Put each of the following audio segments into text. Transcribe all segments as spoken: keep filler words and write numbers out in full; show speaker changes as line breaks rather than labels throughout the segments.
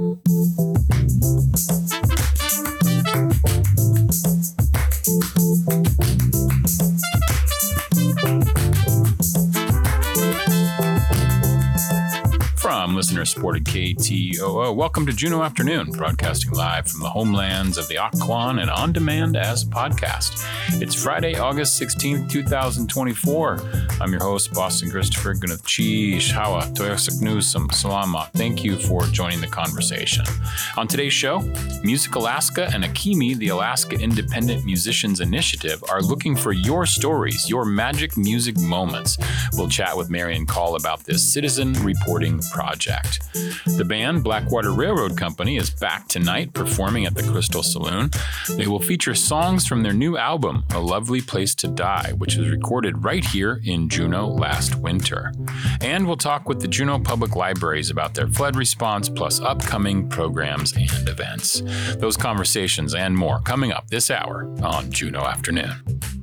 From listener-supported K T O O, welcome to Juneau Afternoon, broadcasting live from the homelands of the Occoquan and on demand as a podcast. It's Friday, August sixteenth, twenty twenty-four. I'm your host, Boston Christopher. Gunath Cheesh, Hawa, Toyosik Newsome, Salama. Thank you for joining the conversation. On today's show, Music Alaska and Akimi, the Alaska Independent Musicians Initiative, are looking for your stories, your magic music moments. We'll chat with Marion Call about this citizen reporting project. The band Blackwater Railroad Company is back tonight performing at the Crystal Saloon. They will feature songs from their new album, A Lovely Place to Die, which was recorded right here in Juneau last winter. And we'll talk with the Juneau Public Libraries about their flood response, plus upcoming programs and events. Those conversations and more coming up this hour on Juneau Afternoon.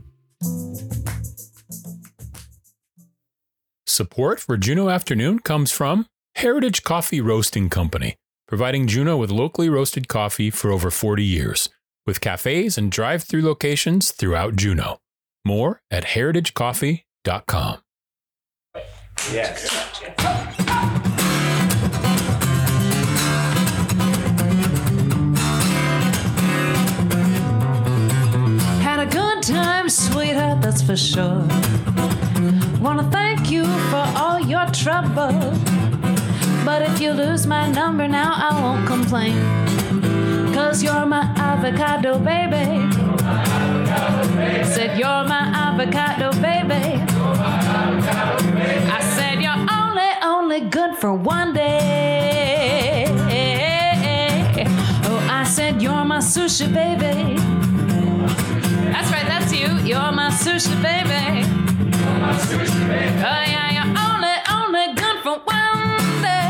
Support for Juneau Afternoon comes from Heritage Coffee Roasting Company, providing Juneau with locally roasted coffee for over forty years, with cafes and drive-through locations throughout Juneau. More at heritage coffee dot com.
Yes.
Had a good time, sweetheart, that's for sure. Wanna thank you for all your trouble. But if you lose my number now, I won't complain. Cause you're my avocado, baby. You're my avocado, baby. Said you're my avocado, baby. You're my avocado, baby. I said you're only, only good for one day. Oh, I said you're my sushi, baby. That's right, that's you. You're my sushi, baby. You're my sushi, baby. Oh yeah, you're only, only good for one day.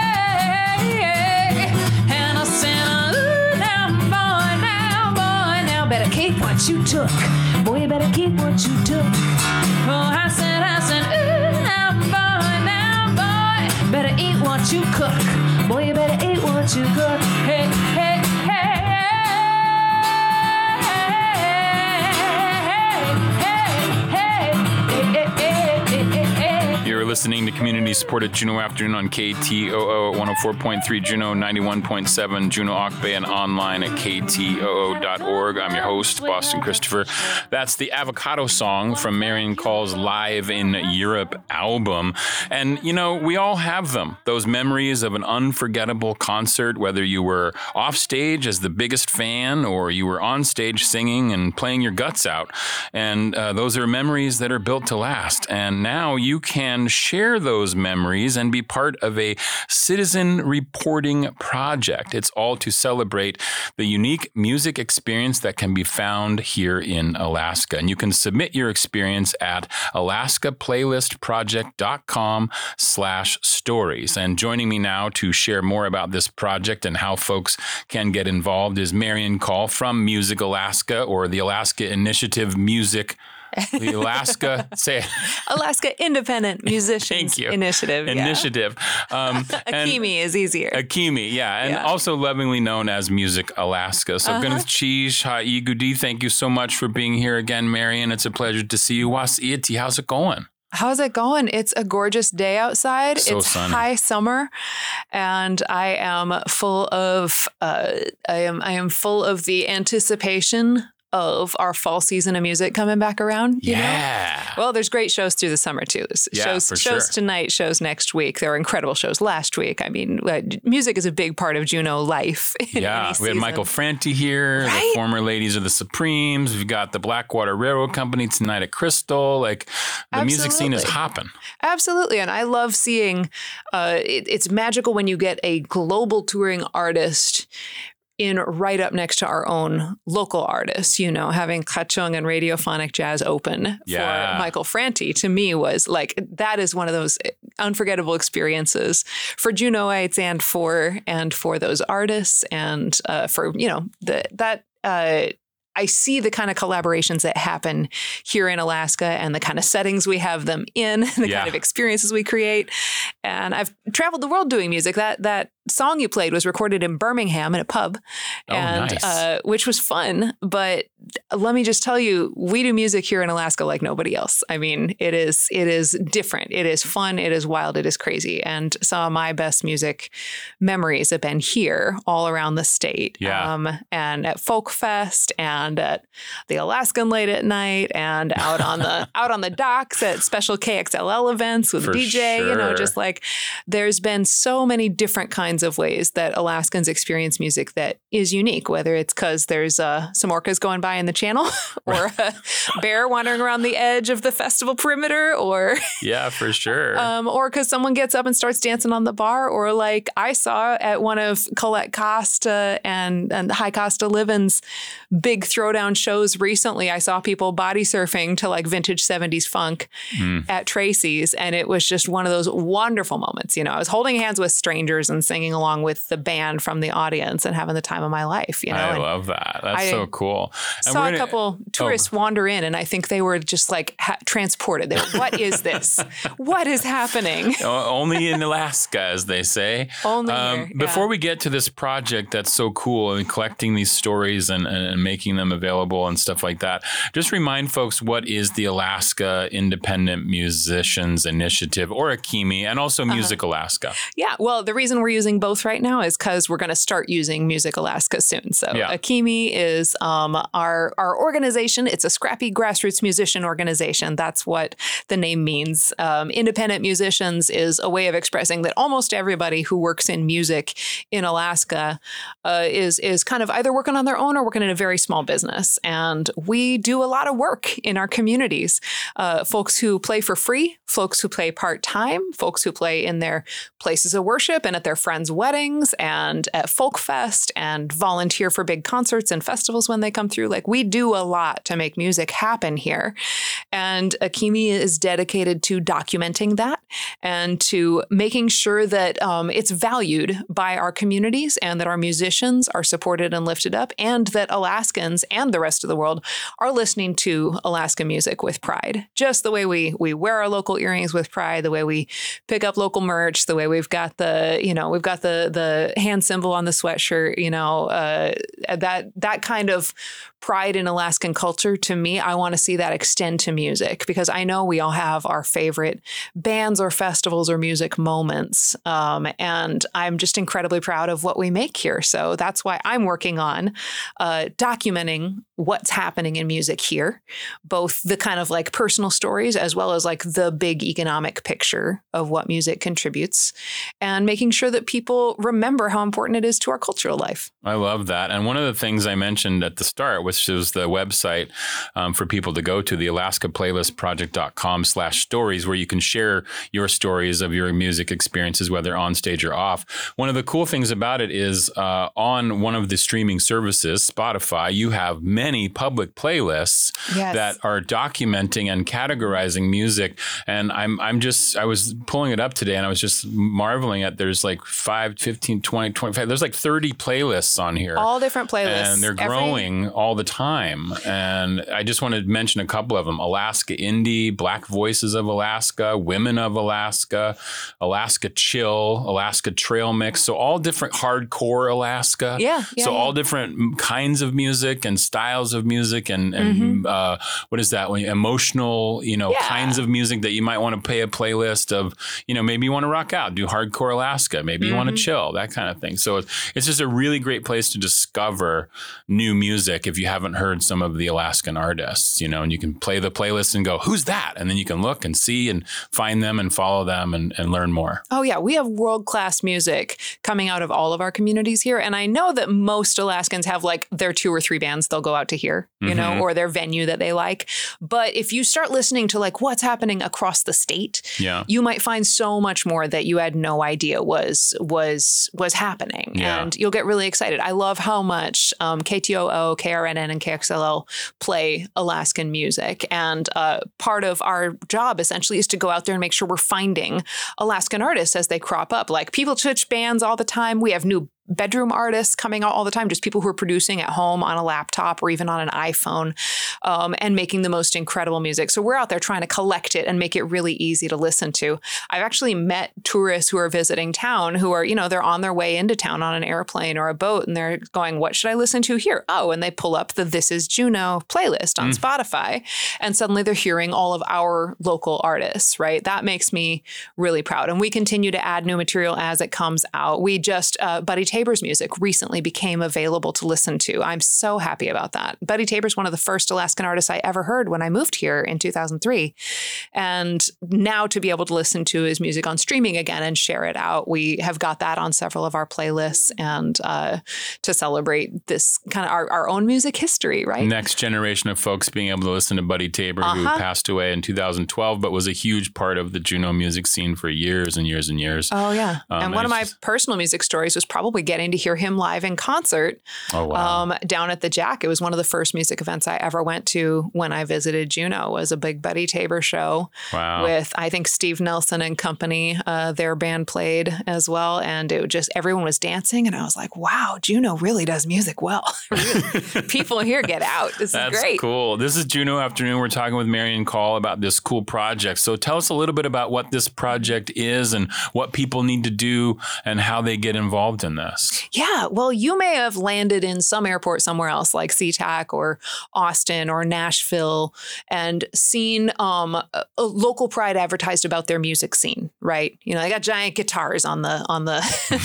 And I said, ooh, now, boy, now, boy, now, better keep what you took. Boy, you better keep what you took. Oh, I said, I said, ooh, now, boy, now, boy, better eat what you cook. Boy, you better eat what you cook. Hey, hey, hey.
You're listening to community-supported Juneau Afternoon on K T O O one oh four point three Juneau, ninety-one point seven Juneau Ocbay, and online at K T O O dot org. I'm your host, Boston Christopher. That's the Avocado song from Marion Call's Live in Europe album. And, you know, we all have them, those memories of an unforgettable concert, whether you were off stage as the biggest fan or you were on stage singing and playing your guts out. And uh, those are memories that are built to last. And now you can share those memories and be part of a citizen reporting project. It's all to celebrate the unique music experience that can be found here in Alaska. And you can submit your experience at alaska playlist project dot com slash stories. And joining me now to share more about this project and how folks can get involved is Marion Call from Music Alaska, or the Alaska Initiative Music The Alaska, say
Alaska Independent Musicians Initiative. Yeah.
Initiative. Um,
Akimi is easier.
Akimi, yeah. And
yeah.
also lovingly known as Music Alaska. So, uh-huh. Gunath Cheesh, Haigudi, thank you so much for being here again, Marion. It's a pleasure to see you. Wasiiti, how's it going?
How's it going? It's a gorgeous day outside.
So
it's
sunny.
High summer, and I am full of uh, I am I am full of the anticipation of our fall season of music coming back around. You
yeah.
know? Well, there's great shows through the summer too. There's
yeah,
shows
for
shows
sure.
tonight, shows next week. There were incredible shows last week. I mean, uh, music is a big part of Juneau life. In
yeah,
any
we
season.
had Michael Franti here,
right?
the former Ladies of the Supremes. We've got the Blackwater Railroad Company tonight at Crystal. Like the
Absolutely.
music scene is hopping.
Absolutely. And I love seeing, uh, it, it's magical when you get a global touring artist in right up next to our own local artists, you know, having Kachung and Radiophonic Jazz open
yeah.
for Michael Franti to me was like, that is one of those unforgettable experiences for Juneauites and for, and for those artists and uh, for, you know, the, that, uh, I see the kind of collaborations that happen here in Alaska and the kind of settings we have them in, the
yeah.
kind of experiences we create. And I've traveled the world doing music. That that
song you played was recorded in Birmingham in a pub,
Oh,
and
nice.
uh, which was fun. But let me just tell you, we do music here in Alaska like nobody else. I mean, it is it is different. It is fun. It is wild. It is crazy. And some of my best music memories have been here, all around the state.
Yeah.
Um, and at Folk Fest, and at the Alaskan Late at Night, and out on the out on the docks at special K X L L events with
For
D J. You know,
sure.
just like there's been so many different kinds of ways that Alaskans experience music that is unique, whether it's because there's uh, some orcas going by in the channel or a bear wandering around the edge of the festival perimeter, or
Yeah, for sure.
um, or because someone gets up and starts dancing on the bar, or like I saw at one of Colette Costa and, and High Costa Livin's big throwdown shows recently, I saw people body surfing to like vintage seventies funk
Mm.
at Tracy's. And it was just one of those wonderful moments. You know, I was holding hands with strangers and singing along with the band from the audience and having the time of my life, you know.
I
and
love that. That's
I
so cool. And
saw
we're
a
gonna-
couple tourists wander in, and I think they were just like ha- transported. They were, what is this? What is happening?
O- Only in Alaska, as they say.
Only here, yeah.
Before we get to this project that's so cool and collecting these stories and, and making them available and stuff like that, just remind folks what is the Alaska Independent Musicians Initiative, or AKIMI, and also Music Alaska.
Yeah, well, the reason we're using both right now is because we're going to start using Music Alaska soon. So
Yeah.
AKIMI is um, our our organization. It's a scrappy grassroots musician organization. That's what the name means. Um, independent musicians is a way of expressing that almost everybody who works in music in Alaska uh, is is kind of either working on their own or working in a very small business. And we do a lot of work in our communities. Uh, folks who play for free, folks who play part-time, folks who play in their places of worship and at their friends' weddings and at Folk Fest, and volunteer for big concerts and festivals when they come through. Like, we do a lot to make music happen here. And AKIMI is dedicated to documenting that and to making sure that um, it's valued by our communities, and that our musicians are supported and lifted up, and that Alaskans and the rest of the world are listening to Alaska music with pride. Just the way we we wear our local earrings with pride, the way we pick up local merch, the way we've got the, you know, we've got the the hand symbol on the sweatshirt, you know, uh, that that kind of pride in Alaskan culture. To me, I want to see that extend to music, because I know we all have our favorite bands or festivals or music moments. Um, and I'm just incredibly proud of what we make here. So that's why I'm working on uh, documenting what's happening in music here, both the kind of like personal stories as well as like the big economic picture of what music contributes, and making sure that people remember how important it is to our cultural life.
I love that. And one of the things I mentioned at the start, which is the website um, for people to go to, the alaska playlist project dot com slash stories, where you can share your stories of your music experiences, whether on stage or off. One of the cool things about it is uh, on one of the streaming services, Spotify, you have many public playlists
Yes.
that are documenting and categorizing music. And I'm I'm just, I was pulling it up today, and I was just marveling at there's like five, fifteen, twenty, twenty-five, there's like thirty playlists on here.
All different playlists.
And they're
Every-
growing all the time. And I just want to mention a couple of them: Alaska Indie, Black Voices of Alaska, Women of Alaska, Alaska Chill, Alaska Trail Mix. So all different hardcore Alaska.
Yeah, yeah,
so
yeah.
all different kinds of music and styles of music, and, and uh, what is that? When emotional, you know,
Yeah.
kinds of music that you might want to play a playlist of, you know, maybe you want to rock out, do hardcore Alaska, maybe you want to chill, that kind of thing. So it's, it's just a really great place to discover new music if you haven't heard some of the Alaskan artists, you know, and you can play the playlist and go, who's that? And then you can look and see and find them and follow them and, and learn more.
Oh, yeah. We have world-class music coming out of all of our communities here. And I know that most Alaskans have like their two or three bands they'll go out to hear, you know, or their venue that they like. But if you start listening to like what's happening across the state,
Yeah.
you might find so much more that you had no idea was was was happening.
Yeah.
And you'll get really excited. I love how much um, K T O O, K R N N, and K X L L play Alaskan music. And uh, part of our job essentially is to go out there and make sure we're finding Alaskan artists as they crop up. Like, people switch bands all the time. We have new bedroom artists coming out all the time, just people who are producing at home on a laptop or even on an iPhone um, and making the most incredible music. So we're out there trying to collect it and make it really easy to listen to. I've actually met tourists who are visiting town who are, you know, they're on their way into town on an airplane or a boat and they're going, what should I listen to here? Oh, and they pull up the This Is Juneau playlist on mm. Spotify and suddenly they're hearing all of our local artists, right? That makes me really proud. And we continue to add new material as it comes out. We just, uh, Buddy Tabor's music recently became available to listen to. I'm so happy about that. Buddy Tabor's one of the first Alaskan artists I ever heard when I moved here in two thousand three. And now to be able to listen to his music on streaming again and share it out, we have got that on several of our playlists and uh, to celebrate this kind of our, our own music history, right?
Next generation of folks being able to listen to Buddy Tabor, uh-huh. who passed away in two thousand twelve, but was a huge part of the Juneau music scene for years and years and years.
Oh, yeah. Um, and one of my just... personal music stories was probably getting to hear him live in concert
oh, wow.
um, down at the Jack. It was one of the first music events I ever went to when I visited Juneau. Was a big Buddy Tabor show
wow.
with, I think, Steve Nelson and company. Uh, their band played as well. And it just, everyone was dancing. And I was like, wow, Juneau really does music well. People here get out. This
That's
is great.
Cool. This is Juneau Afternoon. We're talking with Marion Call about this cool project. So tell us a little bit about what this project is and what people need to do and how they get involved in this.
Yeah. Well, you may have landed in some airport somewhere else like SeaTac or Austin or Nashville and seen um, a, a local pride advertised about their music scene, right? You know, they got giant guitars on the on the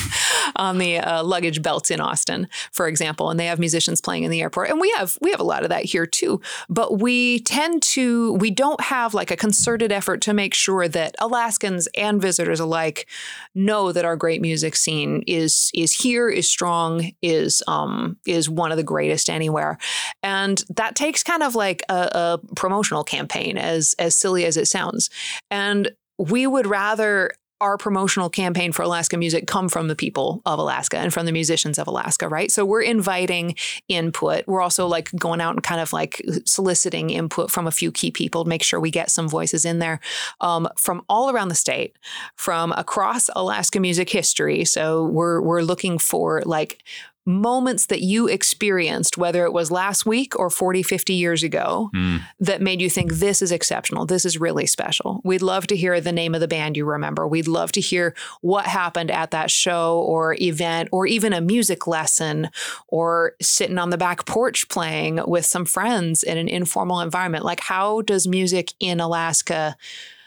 on the uh, luggage belts in Austin, for example, and they have musicians playing in the airport. And we have we have a lot of that here too. But we tend to we don't have like a concerted effort to make sure that Alaskans and visitors alike know that our great music scene is is here, is strong, is um is one of the greatest anywhere. And that takes kind of like a, a promotional campaign, as as silly as it sounds. And we would rather our promotional campaign for Alaska music come from the people of Alaska and from the musicians of Alaska, right? So we're inviting input. We're also like going out and kind of like soliciting input from a few key people to make sure we get some voices in there um, from all around the state, from across Alaska music history. So we're we're looking for like moments that you experienced, whether it was last week or forty, fifty years ago, mm. that made you think this is exceptional. This is really special. We'd love to hear the name of the band you remember. We'd love to hear what happened at that show or event or even a music lesson or sitting on the back porch playing with some friends in an informal environment. Like, how does music in Alaska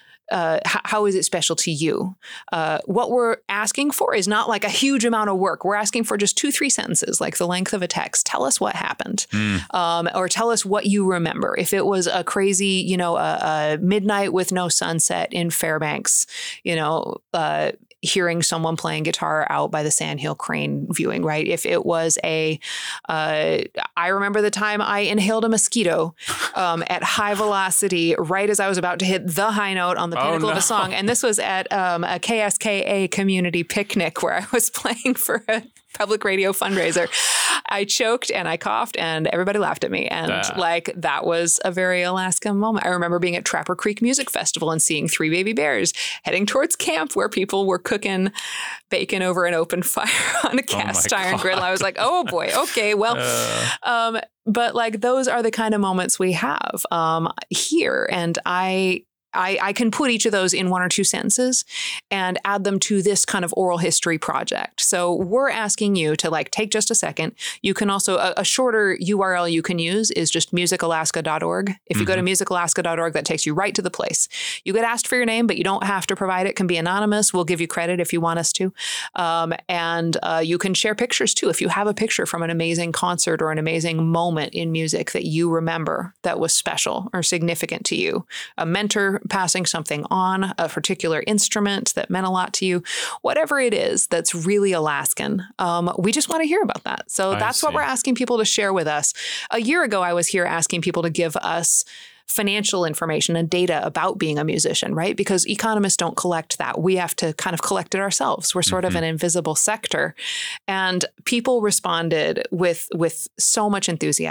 Uh, how, how is it special to you? Uh, what we're asking for is not like a huge amount of work. We're asking for just two, three sentences, like the length of a text. Tell us what happened, mm. um, or tell us what you remember. If it was a crazy, you know, a, a midnight with no sunset in Fairbanks, you know, uh, hearing someone playing guitar out by the Sandhill Crane viewing, right? If it was a, uh, I remember the time I inhaled a mosquito um, at high velocity right as I was about to hit the high note on the pinnacle oh, no. of a song. And this was at um, a K S K A community picnic where I was playing for a public radio fundraiser. I choked and I coughed and everybody laughed at me. And uh. like, that was a very Alaska moment. I remember being at Trapper Creek Music Festival and seeing Three Baby Bears heading towards camp where people were cooking bacon over an open fire on a cast oh iron God. griddle. I was like, oh boy, okay, well, uh. um, but like, those are the kind of moments we have um, here. And I, I, I can put each of those in one or two sentences and add them to this kind of oral history project. So we're asking you to like take just a second. You can also, a, a shorter U R L you can use is just music alaska dot org. If you mm-hmm. go to music alaska dot org, that takes you right to the place. You get asked for your name, but you don't have to provide it. It can be anonymous. We'll give you credit if you want us to. Um, and uh, you can share pictures too. If you have a picture from an amazing concert or an amazing moment in music that you remember that was special or significant to you, a mentor passing something on, a particular instrument that meant a lot to you, whatever it is that's really Alaskan, um, we just want to hear about that. So I that's see. what we're asking people to share with us. A year ago, I was here asking people to give us financial information and data about being a musician, right? Because economists don't collect that. We have to kind of collect it ourselves. We're sort mm-hmm. of an invisible sector. And people responded with, with so much enthusiasm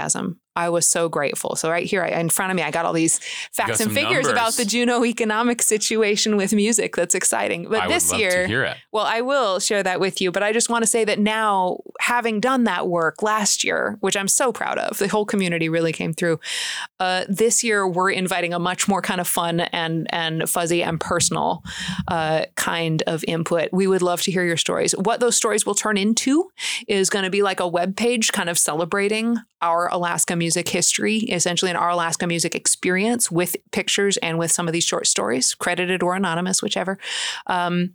I was so grateful. So right here I, in front of me, I got all these facts and figures
numbers.
about the Juneau economic situation with music. That's exciting. But
I
this
would love
year,
to hear it.
well, I will share that with you. But I just want to say that now, having done that work last year, which I'm so proud of, the whole community really came through. Uh, this year, we're inviting a much more kind of fun and and fuzzy and personal uh, kind of input. We would love to hear your stories. What those stories will turn into is going to be like a web page kind of celebrating our Alaska music history, essentially, and our Alaska music experience with pictures and with some of these short stories, credited or anonymous, whichever. Um,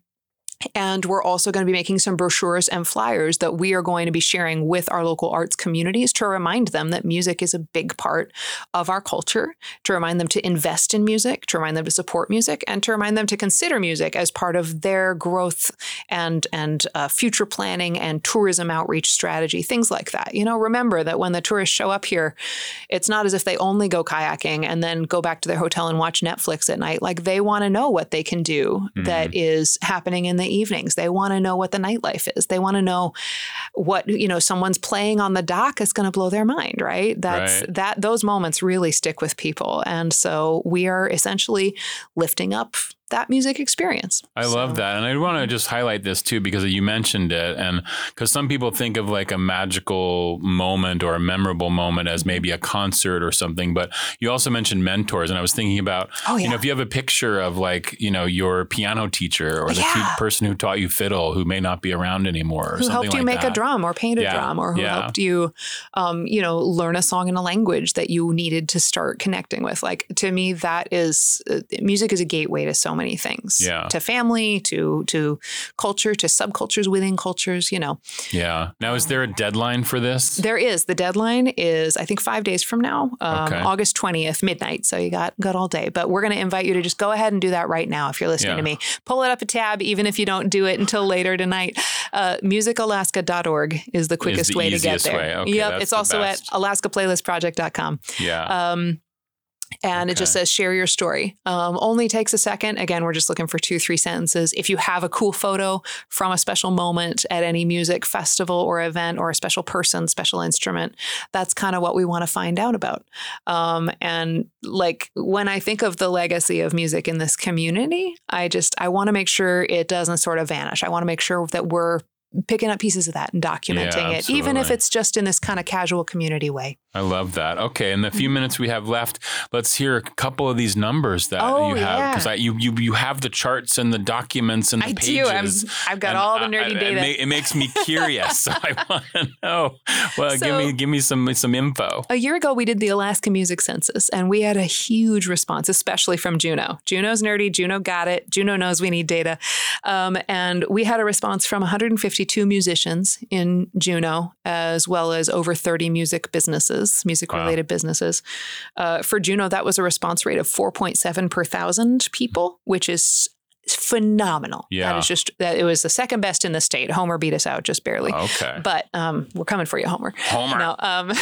And we're also going to be making some brochures and flyers that we are going to be sharing with our local arts communities to remind them that music is a big part of our culture, to remind them to invest in music, to remind them to support music, and to remind them to consider music as part of their growth and, and uh, future planning and tourism outreach strategy, things like that. You know, remember that when the tourists show up here, it's not as if they only go kayaking and then go back to their hotel and watch Netflix at night. Like, they want to know what they can do mm-hmm. that is happening in the evenings. They want to know what the nightlife is. They want to know what, you know, someone's playing on the dock is going to blow their mind, right? That's
right.
that those moments really stick with people. And so we are essentially lifting up that music experience.
I
so.
love that. And I want to just highlight this too, because you mentioned it. And because some people think of like a magical moment or a memorable moment as maybe a concert or something, but you also mentioned mentors. And I was thinking about,
oh, yeah.
you know, if you have a picture of like, you know, your piano teacher or the
yeah.
te- person who taught you fiddle, who may not be around anymore or
who
something
helped you
like
make
that.
a drum or paint a
yeah.
drum, or who
yeah.
helped you, um, you know, learn a song in a language that you needed to start connecting with. Like, to me, that is, uh, music is a gateway to so many things.
Yeah.
To family, to to culture, to subcultures within cultures, you know.
Yeah. Now, is there a deadline for this?
There is. The deadline is, I think, five days from now, um,
okay.
August twentieth, midnight. So you got, got all day. But we're going to invite you to just go ahead and do that right now if you're listening
yeah.
to me. Pull it up a tab, even if you don't do it until later tonight. Uh, music alaska dot org is the quickest
is the
way to get there.
Way. Okay,
yep. It's also best. at alaska playlist project dot com.
Yeah.
Um, And okay. it just says, share your story. Um, only takes a second. Again, we're just looking for two, three sentences. If you have a cool photo from a special moment at any music festival or event, or a special person, special instrument, that's kind of what we want to find out about. Um, and like, when I think of the legacy of music in this community, I just, I want to make sure it doesn't sort of vanish. I want to make sure that we're picking up pieces of that and documenting
yeah,
it, even if it's just in this kind of casual community way.
I love that. Okay, in the few minutes we have left, let's hear a couple of these numbers that
oh,
you have, because
yeah.
you you you have the charts and the documents and the
I
pages.
do. I'm, I've got all the nerdy
I, I,
data.
It, ma- it makes me curious. So I want to know. Well,
so,
give me give me some some info.
A year ago, we did the Alaska Music Census, and we had a huge response, especially from Juneau. Juneau's nerdy. Juneau got it. Juneau knows we need data, um, and we had a response from one hundred fifty-two musicians in Juneau, as well as over thirty music businesses, music-related wow. businesses. Uh, for Juneau, that was a response rate of four point seven per thousand people, which is phenomenal.
Yeah.
That is just, that it was the second best in the state. Homer beat us out just barely.
Okay.
But um, we're coming for you, Homer.
Homer.
No, um,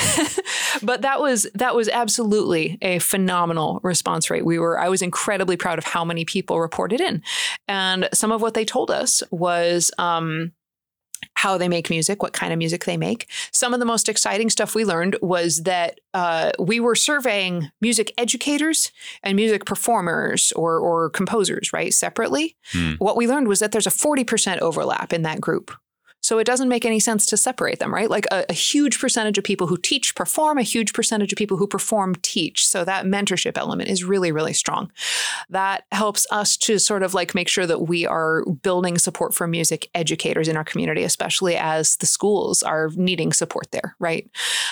but that was, that was absolutely a phenomenal response rate. We were, I was incredibly proud of how many people reported in. And some of what they told us was, um, how they make music, what kind of music they make. Some of the most exciting stuff we learned was that uh, we were surveying music educators and music performers or, or composers, right, separately. Hmm. What we learned was that there's a forty percent overlap in that group. So it doesn't make any sense to separate them, right? Like a, a huge percentage of people who teach perform, a huge percentage of people who perform teach. So that mentorship element is really, really strong. That helps us to sort of like make sure that we are building support for music educators in our community, especially as the schools are needing support there, right?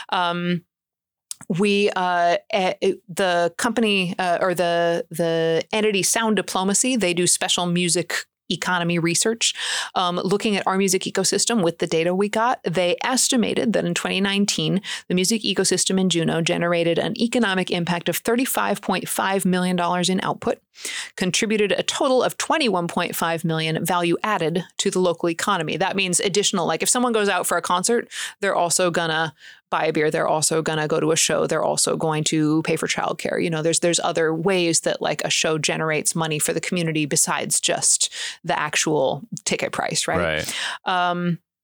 Um, We, uh, the company uh, or the the entity Sound Diplomacy, they do special music economy research, um, looking at our music ecosystem with the data we got. They estimated that in twenty nineteen, the music ecosystem in Juneau generated an economic impact of thirty-five point five million dollars in output, contributed a total of twenty-one point five million dollars value added to the local economy. That means additional, like if someone goes out for a concert, they're also gonna buy a beer. They're also going to go to a show. They're also going to pay for childcare. You know, there's there's other ways that like a show generates money for the community besides just the actual ticket price, right?
Right.
Um,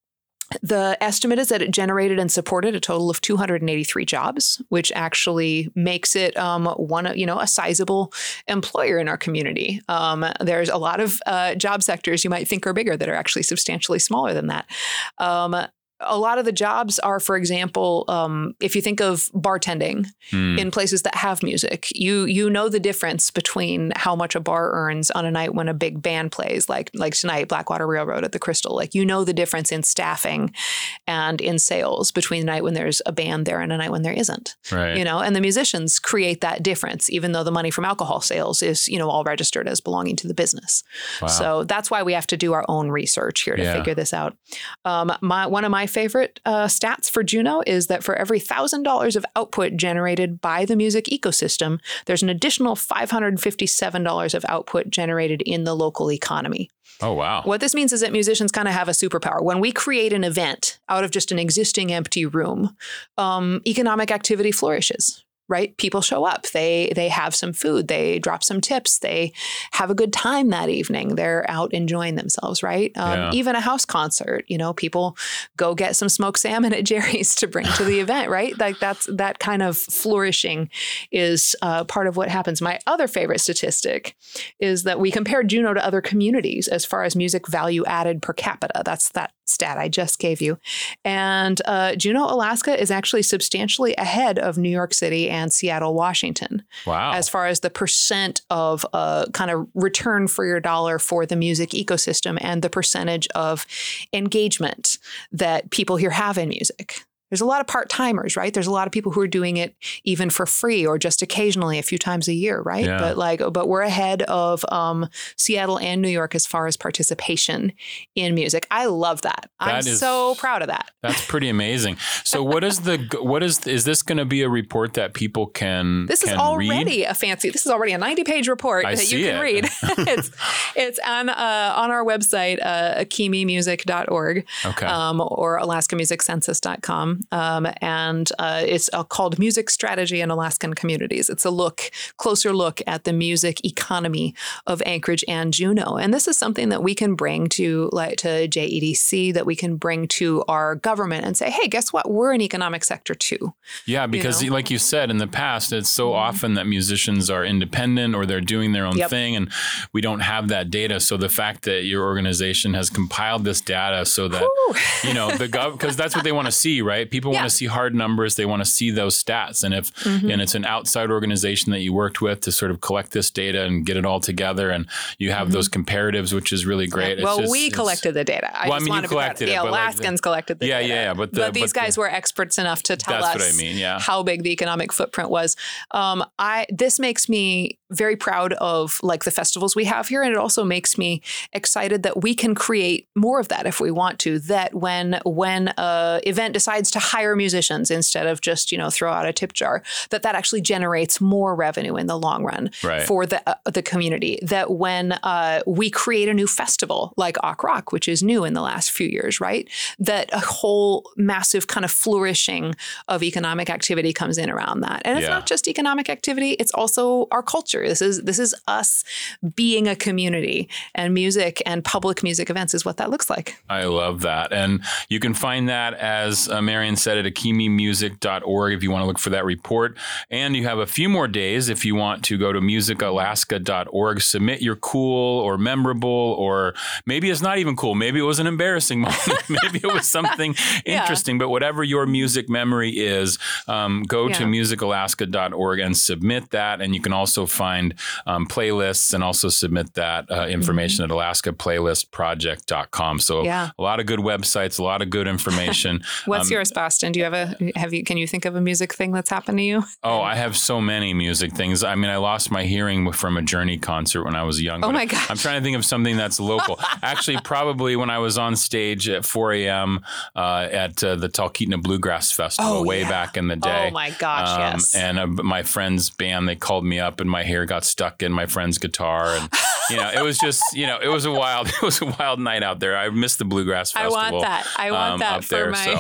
The estimate is that it generated and supported a total of two hundred eighty-three jobs, which actually makes it um, one, you know, a sizable employer in our community. Um, there's a lot of uh, job sectors you might think are bigger that are actually substantially smaller than that. Um, A lot of the jobs are, for example, um, if you think of bartending mm. in places that have music, you you know the difference between how much a bar earns on a night when a big band plays, like like tonight, Blackwater Railroad at the Crystal. Like, you know the difference in staffing and in sales between the night when there's a band there and a night when there isn't.
Right.
You know, and the musicians create that difference, even though the money from alcohol sales is, you know, all registered as belonging to the business.
Wow.
So that's why we have to do our own research here to
yeah.
figure this out. Um, my one of my favorite uh, stats for Juno is that for every one thousand dollars of output generated by the music ecosystem, there's an additional five hundred fifty-seven dollars of output generated in the local economy.
Oh, wow.
What this means is that musicians kind of have a superpower. When we create an event out of just an existing empty room, um, economic activity flourishes. Right? People show up, they they have some food, they drop some tips, they have a good time that evening. They're out enjoying themselves, right? Um,
Yeah.
Even a house concert, you know, people go get some smoked salmon at Jerry's to bring to the event, right? Like that's that kind of flourishing is uh, part of what happens. My other favorite statistic is that we compared Juneau to other communities as far as music value added per capita. That's that stat I just gave you. And uh, Juneau, Alaska is actually substantially ahead of New York City and Seattle, Washington.
Wow.
As far as the percent of uh, kind of return for your dollar for the music ecosystem and the percentage of engagement that people here have in music. There's a lot of part-timers, right? There's a lot of people who are doing it even for free or just occasionally a few times a year, right?
Yeah.
But like, but we're ahead of um, Seattle and New York as far as participation in music. I love that. I'm
That is-
so proud of that.
That's pretty amazing. So what is the, what is, is this going to be a report that people can
This is
can
already
read?
a fancy, this is already a ninety page report
I
that you
see
can
it.
read. it's it's on uh, on our website, uh, akimi music dot org
Okay.
um, or alaska music census dot com. Um, and uh, it's uh, called Music Strategy in Alaskan Communities. It's a look, closer look at the music economy of Anchorage and Juneau. And this is something that we can bring to like to J E D C, that we can bring to our government and say, hey, guess what? We're an economic sector too.
Yeah, because
you know?
like you said, in the past, it's so mm-hmm. often that musicians are independent or they're doing their own
Yep.
thing, and we don't have that data. So the fact that your organization has compiled this data so that,
Whew.
you know, the gov, because that's what they want to see, right? People
Yeah.
want to see hard numbers. They want to see those stats. And if,
Mm-hmm.
and it's an outside organization that you worked with to sort of collect this data and get it all together, and you have mm-hmm. those comparatives, which is really great.
Yeah. Well,
it's just,
we
it's,
collected the data. I
well, I
just
mean,
want
you
to be proud.
collected
The
it, but like
Alaskans
the-
collected the
yeah,
data.
yeah, yeah, but the-
these
but
guys
the-
were experts enough to tell
That's
us
what I mean, yeah.
how big the economic footprint was. Um, I this makes me very proud of like the festivals we have here, and it also makes me excited that we can create more of that if we want to. That when when a event decides to hire musicians instead of just you know throw out a tip jar, that that actually generates more revenue in the long run
Right.
for the uh, the community. That when uh, we create a new festival like Ak Rock, which is new in the last few years, right? That a whole massive kind of flourishing of economic activity comes in around that. And it's
Yeah.
not just economic activity, it's also our culture. This is this is us being a community, and music and public music events is what that looks like.
I love that. And you can find that, as uh, Marion said, at akimi music dot org if you want to look for that report. And you have a few more days if you want to go to music alaska dot org, submit your cool or memorable, or maybe it's not even cool. Maybe it was an embarrassing moment. Maybe it was something
Yeah.
interesting. But whatever your music memory is, um, go
Yeah.
to music alaska dot org and submit that. And you can also find um, playlists and also submit that uh, information
Mm-hmm.
at alaska playlist project dot com. So
Yeah.
a lot of good websites, a lot of good information.
What's
Um,
yours, Boston? Do you have a have you can you think of a music thing that's happened to you?
Oh, I have so many music things. I mean, I lost my hearing from a Journey concert when I was young.
Oh
but
my gosh.
I'm trying to think of something that's local. Actually, probably when I was on stage at four a.m. Uh, at uh, the Talkeetna Bluegrass Festival
Oh,
way
yeah.
back in the day.
Oh my gosh, yes.
And uh, my friend's band, they called me up and my hair got stuck in my friend's guitar. And, you know, it was just, you know, it was a wild, it was a wild night out there. I missed the Bluegrass
I
Festival.
want that. I want
um,
that
up
for
there,
my.
so.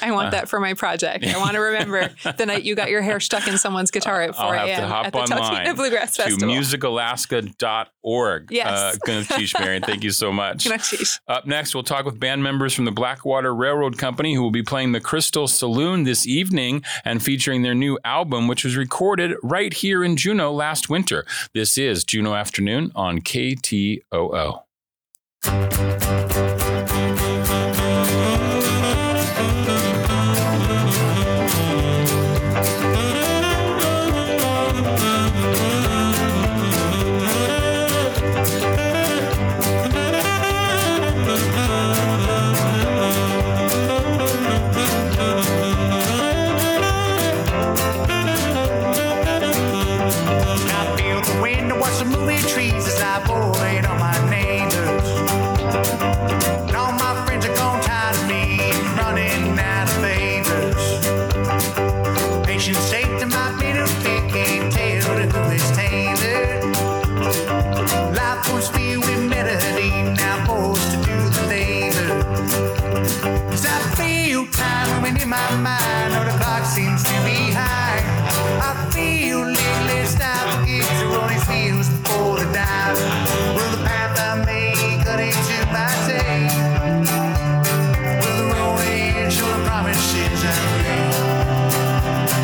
I want that for my project. I want to remember the night you got your hair stuck in someone's guitar at four
I'll have to
a.m.
hop
at the
online
Talkeetna Bluegrass
to
Festival.
music alaska dot org.
Yes.
Uh, Gunatish Marion, thank you so much.
Gunatish.
Up next, we'll talk with band members from the Blackwater Railroad Company who will be playing the Crystal Saloon this evening and featuring their new album, which was recorded right here in Juneau last winter. This is Juneau Afternoon on K T O O.
I feel the wind to watch the moving trees as I avoid all my neighbors. And all my friends are gone tired of me running out of favors. Patience sake to my bitter pick can't tell to who is tailored. Life was filled with melody, now forced to do the labor. Cause I feel time moving in my mind, or the clock seems to be high. I feel limitless time forgets to roll these wheels before the dive. Will the path I make cut into my day? Will the road ahead show the promises I made?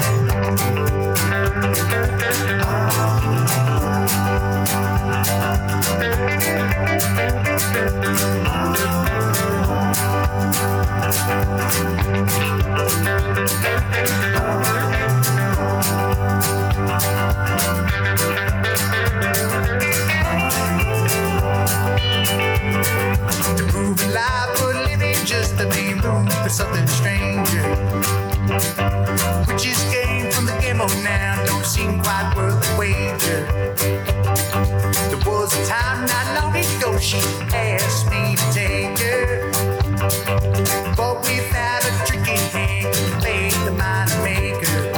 To prove alive for living, just to make room for something stranger. Which is game from the game on now, don't seem quite worth the wager. There was a time not long ago she asked me to take her, but without a trick in hand, played the mind maker.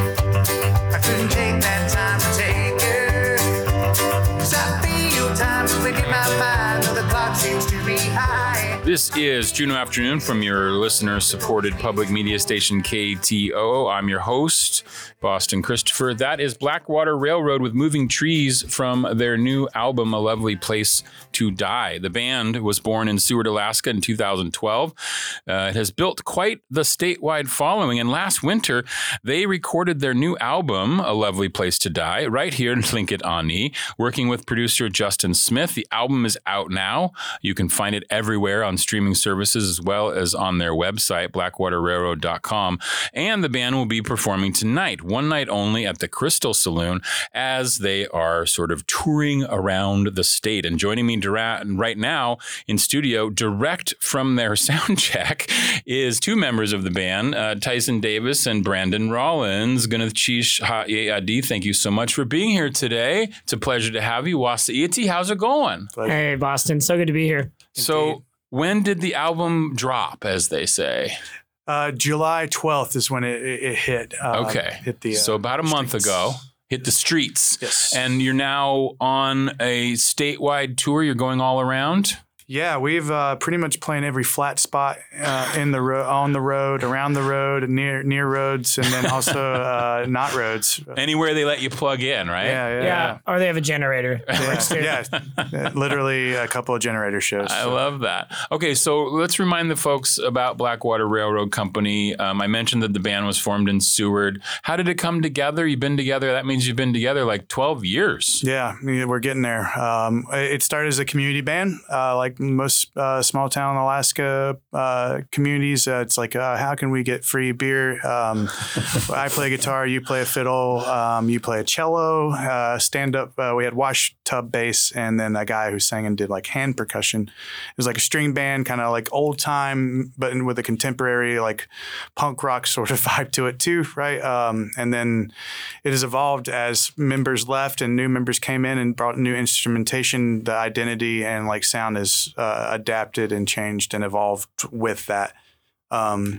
I couldn't take that time to take her, 'cause I feel time moving in my mind, though the clock seems to be high.
This is Juneau Afternoon from your listener-supported public media station K T O O. I'm your host, Boston Christopher. That is Blackwater Railroad with Moving Trees from their new album, A Lovely Place to Die. The band was born in Seward, Alaska in two thousand twelve. Uh, it has built quite the statewide following, and last winter they recorded their new album, A Lovely Place to Die, right here in Tlingit-Ani, working with producer Justin Smith. The album is out now. You can find it everywhere on streaming services as well as on their website, blackwater railroad dot com. And the band will be performing tonight, one night only at the Crystal Saloon, as they are sort of touring around the state. And joining me dira- right now in studio, direct from their sound check, is two members of the band, uh, Tyson Davis and Brandon Rollins. Gunatish Adi, thank you so much for being here today. It's a pleasure to have you. Wasiiti, how's it going?
Hey, Boston. So good to be here.
So when did the album drop, as they say?
Uh, July twelfth is when it, it, it hit. Uh,
Okay.
Hit the, uh,
so about a month
streets.
ago, hit the streets.
Yes.
And you're now on a statewide tour. You're going all around?
Yeah, we've uh, pretty much playing every flat spot uh, in the ro- on the road, around the road, near near roads, and then also uh, not roads.
Anywhere they let you plug in, right?
Yeah, yeah,
Yeah. Or they have a generator.
yeah. yeah. Literally a couple of generator shows.
I
so.
love that. Okay, so let's remind the folks about Blackwater Railroad Company. Um, I mentioned that the band was formed in Seward. How did it come together? You've been together. That means you've been together like twelve years.
Yeah, yeah, we're getting there. Um, it started as a community band, uh, like most uh, small town Alaska uh, communities. Uh, it's like, uh, how can we get free beer? Um, I play guitar, you play a fiddle, um, you play a cello, uh, stand up. Uh, we had wash tub bass, and then a guy who sang and did like hand percussion. It was like a string band, kind of like old time, but with a contemporary like punk rock sort of vibe to it too, right? Um, and then it has evolved as members left and new members came in and brought new instrumentation. The identity and like sound is uh, adapted and changed and evolved with that. Um,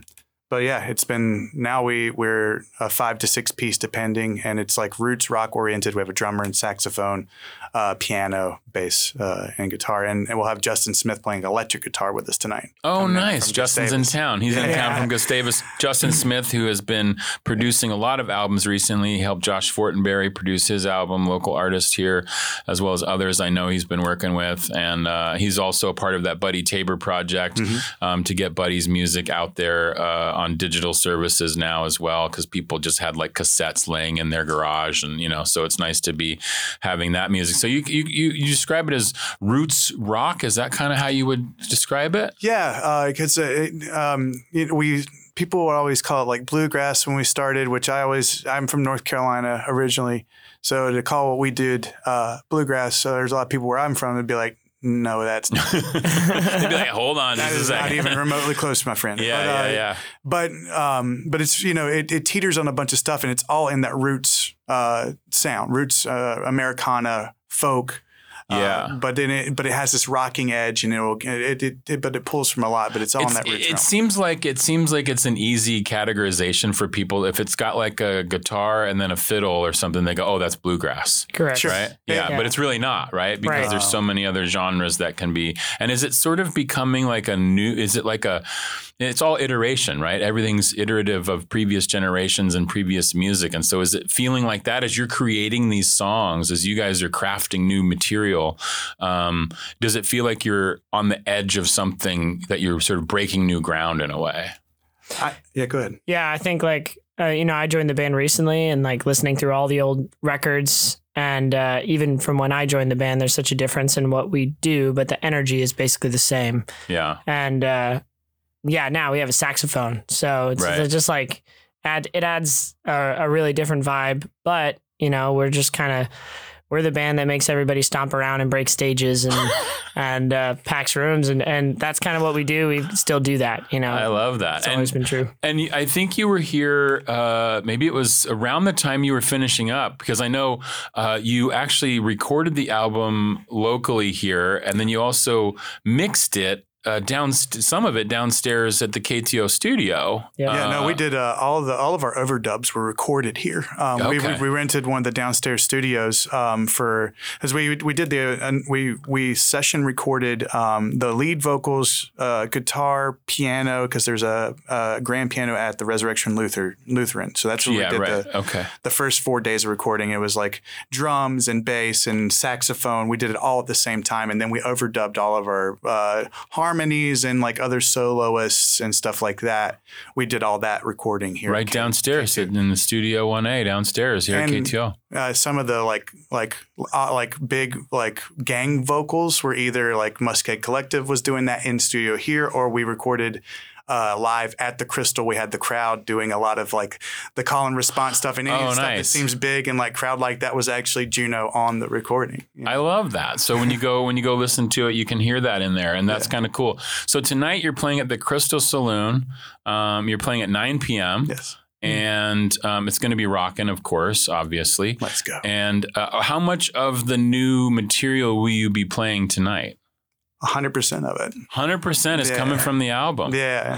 but yeah, it's been, now we, we're a five to six piece depending, and it's like roots rock oriented. We have a drummer and saxophone, uh, piano, bass, uh, and guitar. And, and we'll have Justin Smith playing electric guitar with us tonight.
Oh,
Coming in
nice.
from
Justin's
Gustavus.
in town. He's in
Yeah.
town from Gustavus. Justin Smith, who has been producing a lot of albums recently. He helped Josh Fortenberry produce his album, local artist here, as well as others I know he's been working with. And uh, he's also a part of that Buddy Tabor project
Mm-hmm.
um, to get Buddy's music out there uh, on digital services now as well, because people just had like cassettes laying in their garage. And, you know, so it's nice to be having that music. So you, you, you, you describe it as roots rock. Is that kind of how you would describe it?
Yeah, because uh, it, um, it, we people would always call it like bluegrass when we started, which I always I'm from North Carolina originally, so to call what we did uh, bluegrass, so there's a lot of people where I'm from that'd be like, no, that's not,
They'd be like, hold on,
that
just a
is not
second.
even remotely close, my friend.
Yeah,
but,
yeah,
uh,
yeah.
But um, but it's, you know, it, it teeters on a bunch of stuff, and it's all in that roots uh, sound, roots uh, Americana folk.
Yeah.
Uh, but then it, but it has this rocking edge, and it'll, it, it, it, but it pulls from a lot, but it's all in
It's-
that roots
it
realm.
seems like it seems like it's an easy categorization for people. If it's got like a guitar and then a fiddle or something, they go, "Oh, that's bluegrass."
Correct.
Sure.
Right? Yeah,
Yeah.
but it's really not, right? Because
Right.
there's so many other genres that can be. And is it sort of becoming like a new? Is it like a? It's all iteration, right? Everything's iterative of previous generations and previous music. And so is it feeling like that as you're creating these songs, as you guys are crafting new material? Um, does it feel like you're on the edge of something that you're sort of breaking new ground in a way?
I, yeah, go ahead.
Yeah, I think like uh, you know, I joined the band recently, and like listening through all the old records, and uh, even from when I joined the band, there's such a difference in what we do, but the energy is basically the same.
Yeah.
And uh, yeah, now we have a saxophone, so it's,
Right.
it's just like add it adds a, a really different vibe. But you know, we're just kind of we're the band that makes everybody stomp around and break stages and and uh, packs rooms, and and that's kind of what we do. We still do that, you know.
I love that.
It's always been true.
And you- I think you were here, uh, maybe it was around the time you were finishing up, because I know uh, you actually recorded the album locally here, and then you also mixed it uh, down, some of it downstairs at the K T O studio.
Yeah.
Yeah, no,
Uh,
we did uh, all of the all of our overdubs were recorded here. Um, we,
Okay.
we we rented one of the downstairs studios um, for as we we did the uh, we we session recorded um, the lead vocals, uh, guitar, piano, because there's a, a grand piano at the Resurrection Luther Lutheran. So that's where
Yeah,
we did
right.
the
Okay.
the first four days of recording. It was like drums and bass and saxophone. We did it all at the same time, and then we overdubbed all of our uh, harmonies and like other soloists and stuff like that. We did all that recording here,
Right
at K-
downstairs
K T O.
in the Studio one A downstairs here at
And-
K T O.
Uh, some of the like like uh, like big like gang vocals were either like Musket Collective was doing that in studio here, or we recorded uh, live at the Crystal. We had the crowd doing a lot of like the call and response stuff, and any
Oh,
stuff that
nice.
seems big and like crowd like that was actually Juno on the recording. you know?
I love that. So when you go when you go listen to it, you can hear that in there, and that's kind of cool. So tonight you're playing at the Crystal Saloon. Um, you're playing at nine p.m.
Yes,
and um, it's going to be rocking, of course, obviously.
let's go.
And uh, how much of the new material will you be playing tonight?
A hundred percent of it.
one hundred percent is
Yeah.
coming from the album.
Yeah,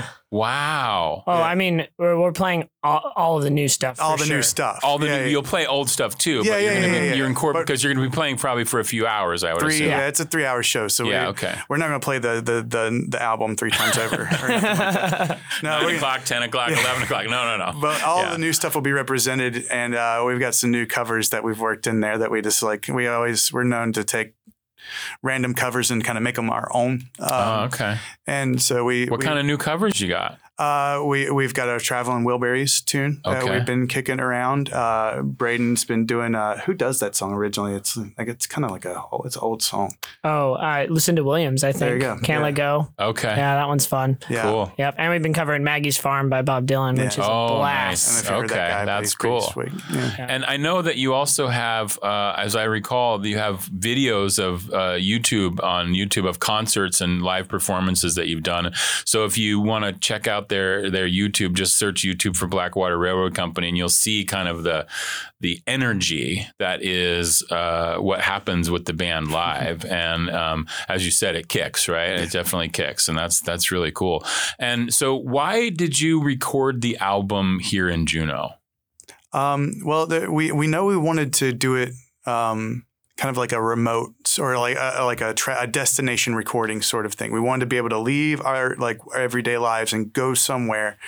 Wow.
Oh,
Yeah.
I mean, we're, we're playing all, all of the new stuff.
all
for
the
sure.
new stuff.
All the
yeah,
new,
yeah.
you'll play old stuff too,
Yeah,
but you're
yeah,
gonna
yeah,
be
yeah,
you're
yeah.
incorporating
But-
because you're gonna be playing probably for a few hours. I would
Three,
assume.
yeah, it's a three-hour show, so
Yeah,
we,
okay.
we're not going to play the, the the the album three times over. or anything like that. No,
Nine
we're,
o'clock, ten o'clock, eleven o'clock. No, no, no.
but all
Yeah.
the new stuff will be represented, and uh, we've got some new covers that we've worked in there that we just like. We always we're known to take random covers and kind of make them our own. Um,
Oh, okay.
And so we
What
we,
kind of new covers you got?
Uh, we we've got a Traveling Wilburys tune that
Okay.
we've been kicking around. Uh, Braden's been doing. Uh, who does that song originally? It's like it's kind of like a it's an old song.
Oh, uh, Lucinda Williams, I think.
There you go.
Can't
Yeah.
Let Go.
Okay.
Yeah, that one's fun.
Yeah.
Cool.
Yep. And we've been covering Maggie's Farm by Bob Dylan,
Yeah.
which is
Oh,
a
I
blast.
don't know if you heard
Okay,
that guy, but
that's
he's pretty
cool.
sweet. Yeah.
And I know that you also have, uh, as I recall, you have videos of uh, YouTube on YouTube of concerts and live performances that you've done. So if you want to check out out their their YouTube, just search YouTube for Blackwater Railroad Company, and you'll see kind of the the energy that is uh, what happens with the band live. And um, as you said, it kicks, right? It definitely kicks, and that's that's really cool. And so, why did you record the album here in Juneau?
Um, well, the, we we know we wanted to do it um, kind of like a remote or like a, like a, tra- a destination recording sort of thing. We wanted to be able to leave our like our everyday lives and go somewhere,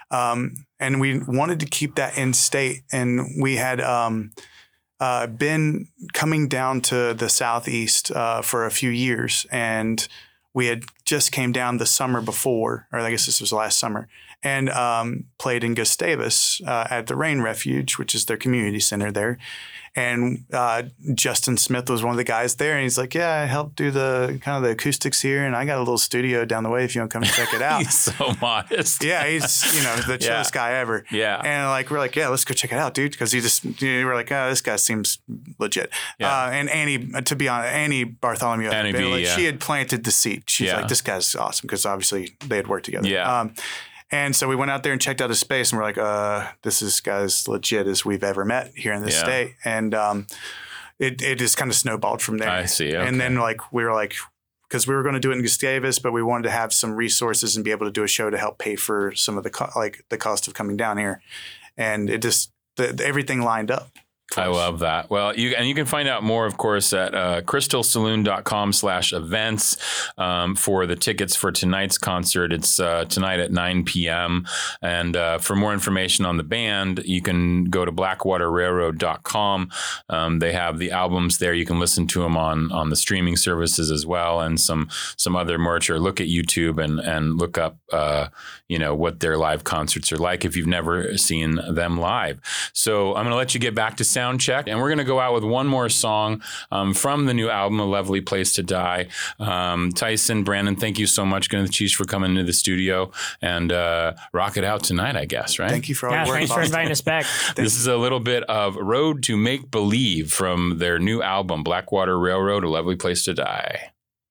um, and we wanted to keep that in state. And we had um, uh, been coming down to the southeast uh, for a few years, and we had just came down the summer before, or I guess this was last summer, and um, played in Gustavus uh, at the Rain Refuge, which is their community center there. And uh, Justin Smith was one of the guys there, and he's like, "Yeah, I helped do the kind of the acoustics here, and I got a little studio down the way if you want to come and check it out."
He's so modest.
Yeah, he's you know the chillest
Yeah.
guy ever.
Yeah.
And like we're like, "Yeah, let's go check it out, dude," because he just you know, we're like, "Oh, this guy seems legit."
Yeah.
Uh, and Annie, to be honest, Annie Bartholomew,
Annie
they were
B,
like,
yeah.
she had planted the seed. She's
Yeah.
like, "This guy's awesome," because obviously they had worked together.
Yeah.
Um, And so we went out there and checked out his space, and we're like, uh, this is as legit as we've ever met here in this
Yeah.
state. And um, it, it just kind of snowballed from there.
I see, okay.
And then like we were like, because we were going to do it in Gustavus, but we wanted to have some resources and be able to do a show to help pay for some of the co- like the cost of coming down here. And it just, the, everything lined up.
I love that. Well, you and you can find out more, of course, at uh, crystalsaloon.com slash events um, for the tickets for tonight's concert. It's uh, tonight at nine p.m. And uh, for more information on the band, you can go to blackwater railroad dot com. Um, they have the albums there. You can listen to them on on the streaming services as well, and some some other merch. Or look at YouTube and and look up uh, you know what their live concerts are like if you've never seen them live. So I'm going to let you get back to sound check, and we're going to go out with one more song um, from the new album, A Lovely Place to Die. Um, Tyson, Brandon, thank you so much, Good Cheese, for coming into the studio and uh, rock it out tonight, I guess, right?
Thank you for all
Yeah,
your work.
thanks for
Boston.
inviting us back.
This is a little bit of Road to Make Believe from their new album, Blackwater Railroad, A Lovely Place to Die.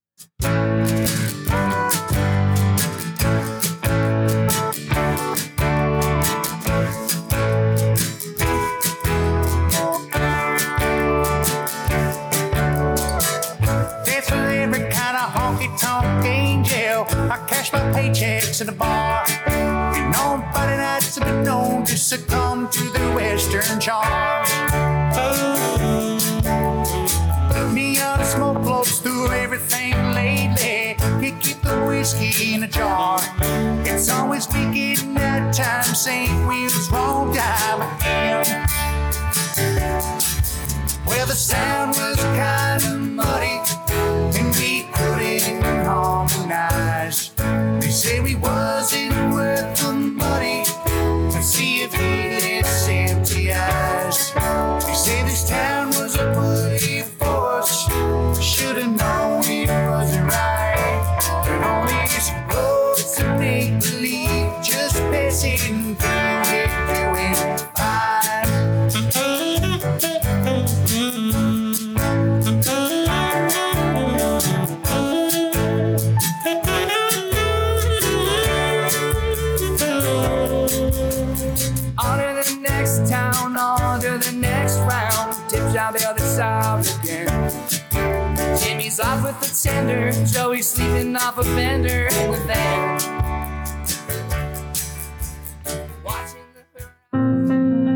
Dance with every kind of honky-tonk angel. I cash my paychecks in the bar. And on Friday nights I've been known to succumb to the Western charm. Neon smoke floats through everything lately. You keep the whiskey in a jar. It's always me getting that time, saying we was wrong time again. Well, the sound was kind of muddy, and we couldn't harmonize. They say we wasn't worth the money. Let's see if it's empty eyes. They say this town was a bloody force. Should've known it wasn't right. But on these roads to make believe, just passing through it, doing fine. On to the next town, on to the next round. Tips out the other side again. Jimmy's off with the tender, Joey's sleeping off a fender in the van. Watching the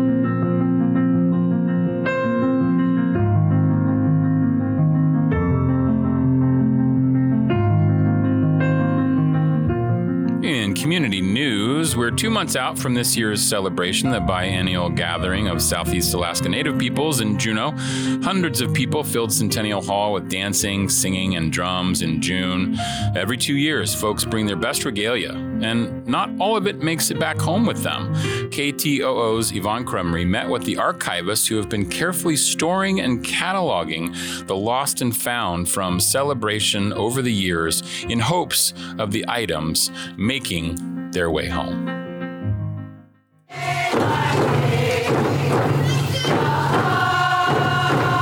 In community news, we're two months out from this year's celebration, the biennial gathering of Southeast Alaska Native peoples in Juneau. Hundreds of people filled Centennial Hall with dancing, singing, and drums in June. Every two years, folks bring their best regalia, and not all of it makes it back home with them. K T O O's Yvonne Crumry met with the archivists who have been carefully storing and cataloging the lost and found from celebration over the years in hopes of the items making their way home.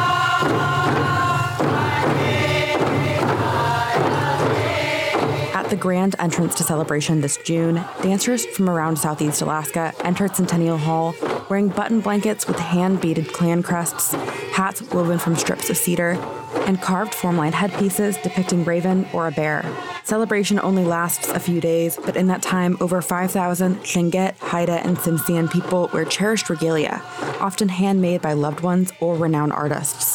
At the grand entrance to Celebration this June, dancers from around Southeast Alaska entered Centennial Hall wearing button blankets with hand-beaded clan crests, hats woven from strips of cedar, and carved form-lined headpieces depicting raven or a bear. Celebration only lasts a few days, but in that time, over five thousand Tlingit, Haida, and Tsimshian people wear cherished regalia, often handmade by loved ones or renowned artists.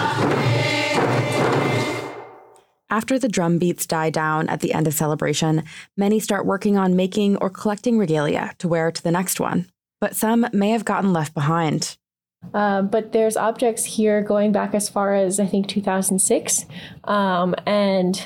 After the drum beats die down at the end of Celebration, many start working on making or collecting regalia to wear to the next one. But some may have gotten left behind.
Um, but there's objects here going back as far as, I think, two thousand six. Um, and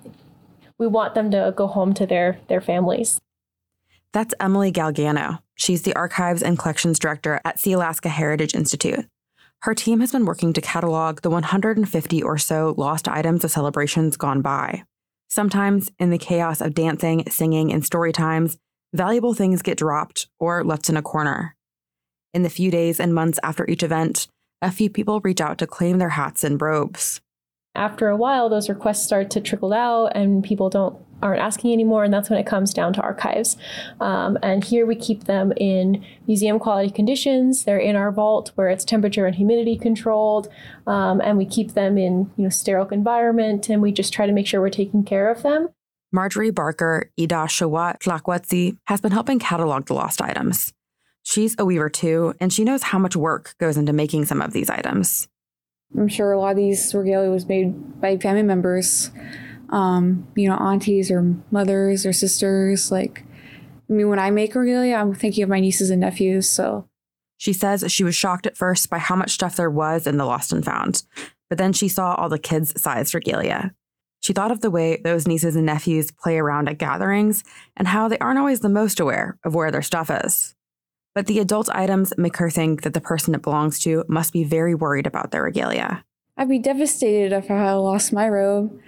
we want them to go home to their, their families.
That's Emily Galgano. She's the Archives and Collections Director at Sealaska Heritage Institute. Her team has been working to catalog the one hundred fifty or so lost items of celebrations gone by. Sometimes, in the chaos of dancing, singing, and story times, valuable things get dropped or left in a corner. In the few days and months after each event, a few people reach out to claim their hats and robes.
After a while, those requests start to trickle out and people don't aren't asking anymore, and that's when it comes down to archives. Um, and here we keep them in museum quality conditions. They're in our vault where it's temperature and humidity controlled, um, and we keep them in you know sterile environment, and we just try to make sure we're taking care of them.
Marjorie Barker Ida Shawat Tlakwatsi has been helping catalog the lost items. She's a weaver too, and she knows how much work goes into making some of these items.
I'm sure a lot of these regalia was made by family members, um, you know, aunties or mothers or sisters. Like, I mean, when I make regalia, I'm thinking of my nieces and nephews, so.
She says she was shocked at first by how much stuff there was in the lost and found, but then she saw all the kids-sized regalia. She thought of the way those nieces and nephews play around at gatherings and how they aren't always the most aware of where their stuff is. But the adult items make her think that the person it belongs to must be very worried about their regalia.
I'd be devastated if I had lost my robe.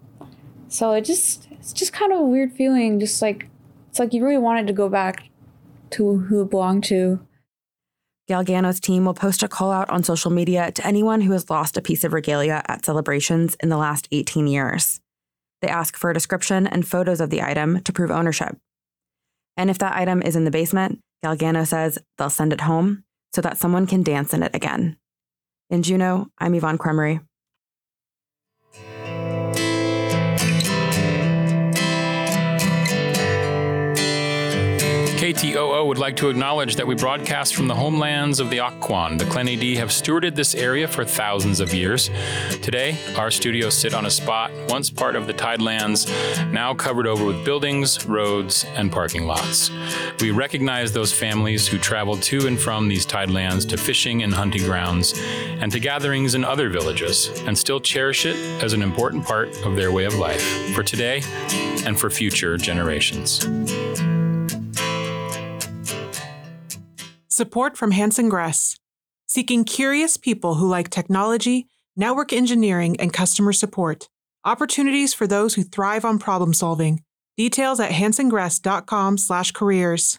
So it just it's just kind of a weird feeling, just like it's like you really wanted to go back to who it belonged to.
Galgano's team will post a call out on social media to anyone who has lost a piece of regalia at celebrations in the last eighteen years. They ask for a description and photos of the item to prove ownership. And if that item is in the basement, Galgano says they'll send it home so that someone can dance in it again. In Juneau, I'm Yvonne Cremery.
K T O O would like to acknowledge that we broadcast from the homelands of the Occoquan. The Clene-Dee have stewarded this area for thousands of years. Today, our studios sit on a spot once part of the Tidelands, now covered over with buildings, roads, and parking lots. We recognize those families who traveled to and from these Tidelands to fishing and hunting grounds and to gatherings in other villages, and still cherish it as an important part of their way of life for today and for future generations.
Support from Hanson Gress, seeking curious people who like technology, network engineering, and customer support. Opportunities for those who thrive on problem solving. Details at hansongress.com slash careers.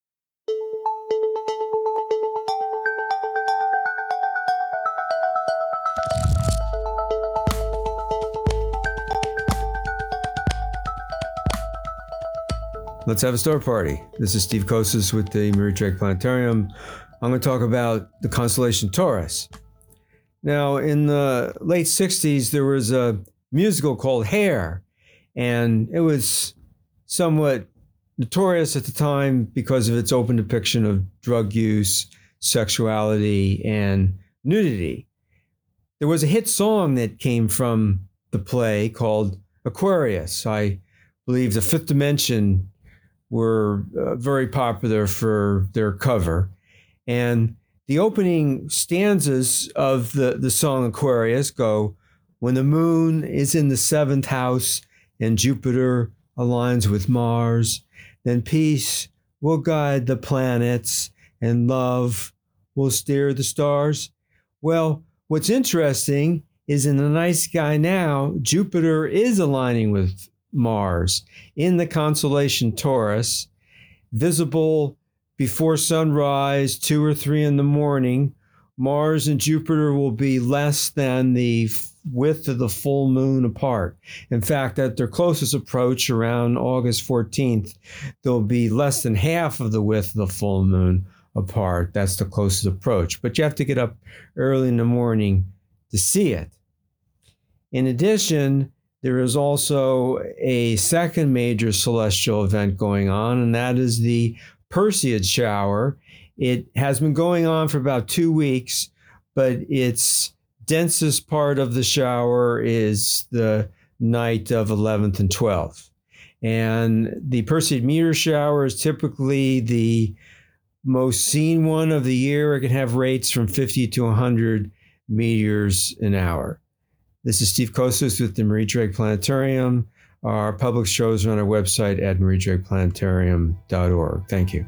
Let's have a star party. This is Steve Kosas with the Marie Drake Planetarium. I'm going to talk about the constellation Taurus. Now, in the late sixties, there was a musical called Hair, and it was somewhat notorious at the time because of its open depiction of drug use, sexuality, and nudity. There was a hit song that came from the play called Aquarius. I believe The Fifth Dimension were uh, very popular for their cover. And the opening stanzas of the, the song Aquarius go, when the moon is in the seventh house and Jupiter aligns with Mars, then peace will guide the planets and love will steer the stars. Well, what's interesting is in The Night Sky Now, Jupiter is aligning with Mars in the constellation Taurus, visible before sunrise, two or three in the morning. Mars and Jupiter will be less than the width of the full moon apart. In fact, at their closest approach around August fourteenth, they'll be less than half of the width of the full moon apart. That's the closest approach. But you have to get up early in the morning to see it. In addition, there is also a second major celestial event going on, and that is the Perseid shower. It has been going on for about two weeks, but its densest part of the shower is the night of eleventh and twelfth. And the Perseid meteor shower is typically the most seen one of the year. It can have rates from fifty to one hundred meteors an hour. This is Steve Kostos with the Marie Drake Planetarium. Our public shows are on our website at marie drake planetarium dot org. Thank you.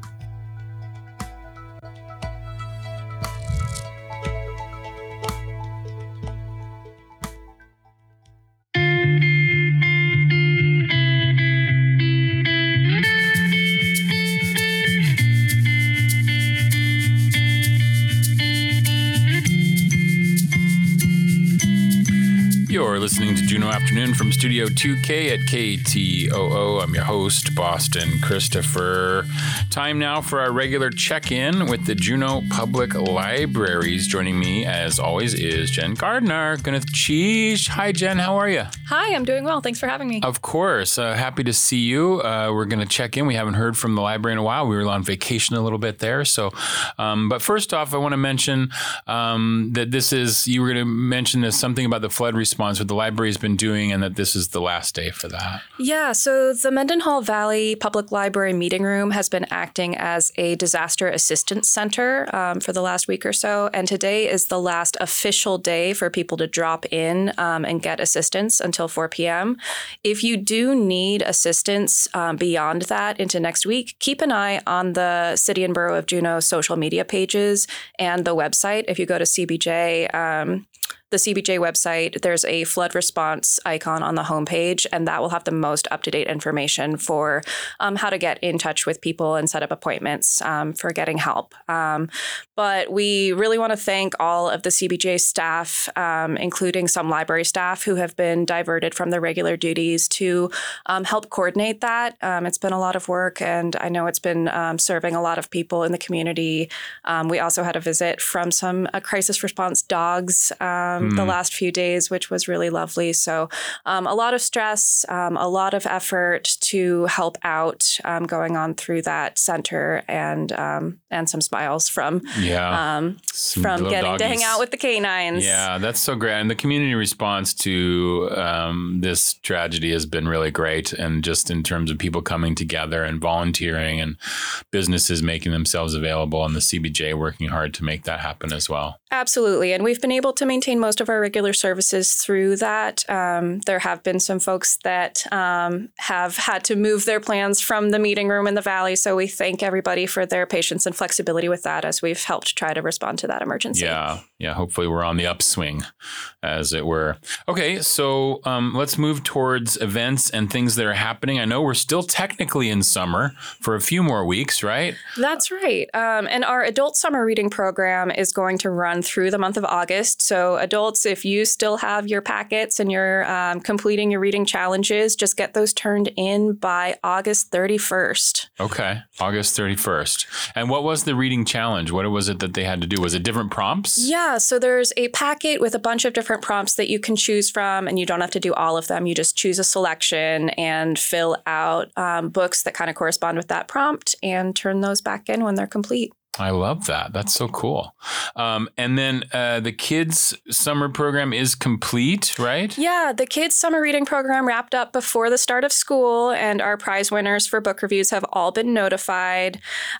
You're listening to Juno Afternoon from Studio two K at K T O O. I'm your host, Boston Christopher. Time now for our regular check-in with the Juneau Public Libraries. Joining me, as always, is Jen Gardner, Gwyneth Cheese. Hi, Jen. How are you?
Hi, I'm doing well. Thanks for having me.
Of course. Uh, happy to see you. Uh, we're going to check in. We haven't heard from the library in a while. We were on vacation a little bit there. So, um, but first off, I want to mention um, that this is, you were going to mention this, something about the flood response, what the library's been doing, and that this is the last day for that.
Yeah, so the Mendenhall Valley Public Library Meeting Room has been acting as a disaster assistance center um, for the last week or so, and today is the last official day for people to drop in um, and get assistance until four p.m. If you do need assistance um, beyond that into next week, keep an eye on the City and Borough of Juneau social media pages and the website. If you go to C B J, um, the C B J website, there's a flood response icon on the homepage, and that will have the most up-to-date information for um, how to get in touch with people and set up appointments um, for getting help. Um, but we really want to thank all of the C B J staff, um, including some library staff who have been diverted from their regular duties to um, help coordinate that. Um, it's been a lot of work, and I know it's been um, serving a lot of people in the community. Um, we also had a visit from some uh, crisis response dogs um, Um, mm. the last few days, which was really lovely. So um, a lot of stress, um, a lot of effort to help out um, going on through that center, and um, and some smiles from
yeah.
um, from getting
doggies.
to hang out with the canines.
Yeah, that's so great. And the community response to um, this tragedy has been really great. And just in terms of people coming together and volunteering, and businesses making themselves available, and the C B J working hard to make that happen as well.
Absolutely. And we've been able to maintain most of our regular services through that. Um, there have been some folks that um, have had to move their plans from the meeting room in the Valley. So we thank everybody for their patience and flexibility with that as we've helped try to respond to that emergency.
Yeah. Yeah. Hopefully we're on the upswing, as it were. Okay. So um, let's move towards events and things that are happening. I know we're still technically in summer for a few more weeks, right?
That's right. Um, and our adult summer reading program is going to run through the month of August. So adults, if you still have your packets and you're um, completing your reading challenges, just get those turned in by August thirty-first.
Okay. August thirty-first. And what was the reading challenge? What was it that they had to do? Was it different prompts?
Yeah. So there's a packet with a bunch of different prompts that you can choose from, and you don't have to do all of them. You just choose a selection and fill out um, books that kind of correspond with that prompt and turn those back in when they're complete.
I love that. That's so cool. Um, and then uh, the kids' summer program is complete, right?
Yeah, the kids' summer reading program wrapped up before the start of school, and our prize winners for book reviews have all been notified.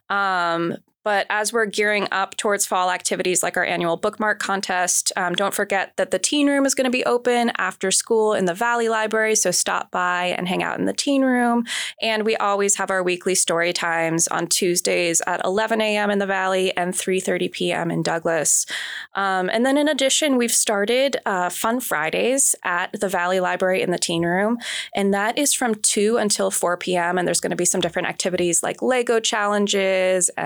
Um, But as we're gearing up towards fall activities like our annual bookmark contest, um, don't forget that the teen room is going to be open after school in the Valley Library. So stop by and hang out in the teen room. And we always have our weekly story times on Tuesdays at eleven a.m. in the Valley and three thirty p.m. in Douglas. Um, and then in addition, we've started uh, Fun Fridays at the Valley Library in the teen room. And that is from two until four p.m. And there's going to be some different activities like Lego challenges and build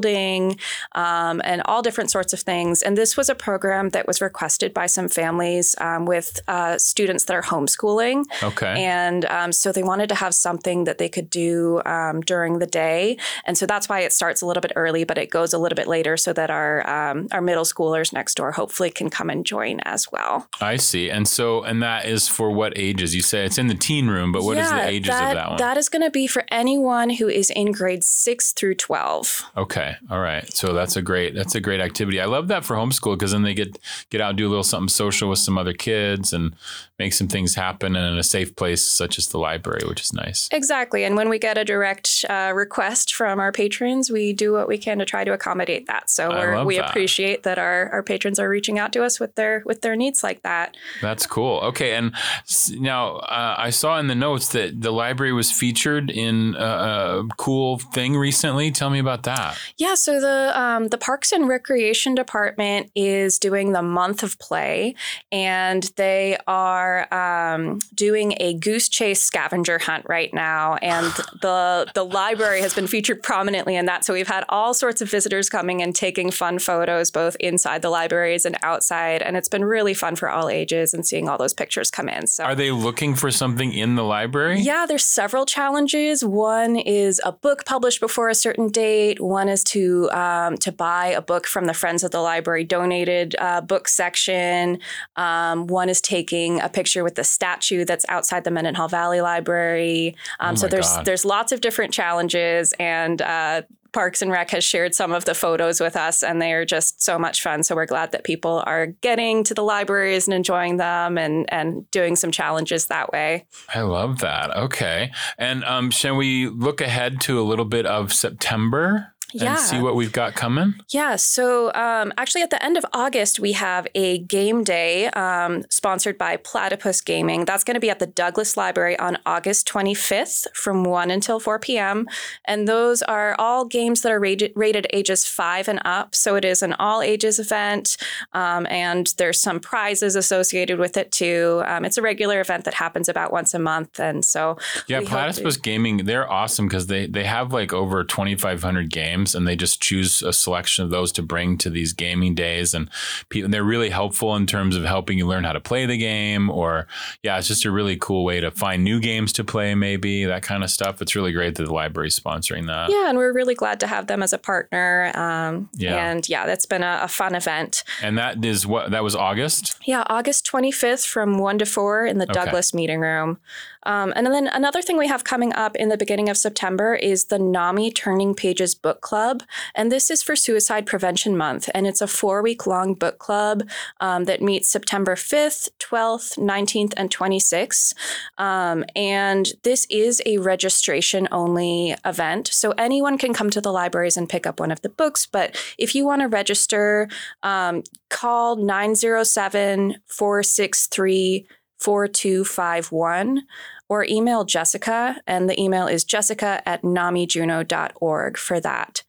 building, um, and all different sorts of things. And this was a program that was requested by some families um, with uh, students that are homeschooling.
Okay.
And um, so they wanted to have something that they could do um, during the day. And so that's why it starts a little bit early, but it goes a little bit later so that our um, our middle schoolers next door hopefully can come and join as well.
I see. And so, and that is for what ages? You say it's in the teen room, but what is
yeah,
the ages
that,
of that one?
That is going to be for anyone who is in grades six through twelve.
Okay. All right. So that's a great, that's a great activity. I love that for homeschool because then they get, get out, do a little something social with some other kids and make some things happen in a safe place such as the library, which is nice.
Exactly. And when we get a direct uh, request from our patrons, we do what we can to try to accommodate that. So we're, we
that.
appreciate that our, our patrons are reaching out to us with their with their needs like that.
That's cool. Okay. And now uh, I saw in the notes that the library was featured in a, a cool thing recently. Tell me about that.
Yeah. So the um, the Parks and Recreation Department is doing the month of play, and they are um, doing a goose chase scavenger hunt right now. And the the library has been featured prominently in that. So we've had all sorts of visitors coming and taking fun photos, both inside the libraries and outside. And it's been really fun for all ages and seeing all those pictures come in. So
are they looking for something in the library?
Yeah, there's several challenges. One is a book published before a certain date. One is to um, to buy a book from the Friends of the Library donated uh, book section. Um, one is taking a picture with the statue that's outside the Mendenhall Valley Library. Um,
Oh
so
my
there's
God.
there's lots of different challenges, and uh, Parks and Rec has shared some of the photos with us, and they are just so much fun. So we're glad that people are getting to the libraries and enjoying them and, and doing some challenges that way.
I love that. Okay. And um, shall we look ahead to a little bit of September?
Yeah.
And see what we've got coming?
Yeah. So um, actually, at the end of August, we have a game day um, sponsored by Platypus Gaming. That's going to be at the Douglas Library on August twenty-fifth from one until four p.m. And those are all games that are rated, rated ages five and up. So it is an all ages event. Um, and there's some prizes associated with it, too. Um, it's a regular event that happens about once a month. And so
Yeah,
we hope
Platypus
to-
Gaming, they're awesome because they, they have like over twenty-five hundred games. And they just choose a selection of those to bring to these gaming days. And pe- they're really helpful in terms of helping you learn how to play the game. Or, yeah, it's just a really cool way to find new games to play, maybe, that kind of stuff. It's really great that the library's sponsoring that.
Yeah, and we're really glad to have them as a partner. Um,
Yeah.
And yeah, that's been a, a fun event.
And that is what, that was August?
Yeah, August twenty-fifth from one to four in the
Okay.
Douglas Meeting Room. Um, and then another thing we have coming up in the beginning of September is the NAMI Turning Pages Book Club. And this is for Suicide Prevention Month. And it's a four-week long book club um, that meets September fifth, twelfth, nineteenth, and twenty-sixth. Um, and this is a registration-only event. So anyone can come to the libraries and pick up one of the books. But if you want to register, um, call nine oh seven, four six three, four two five one or email Jessica. And the email is jessica at nami juno dot org for that.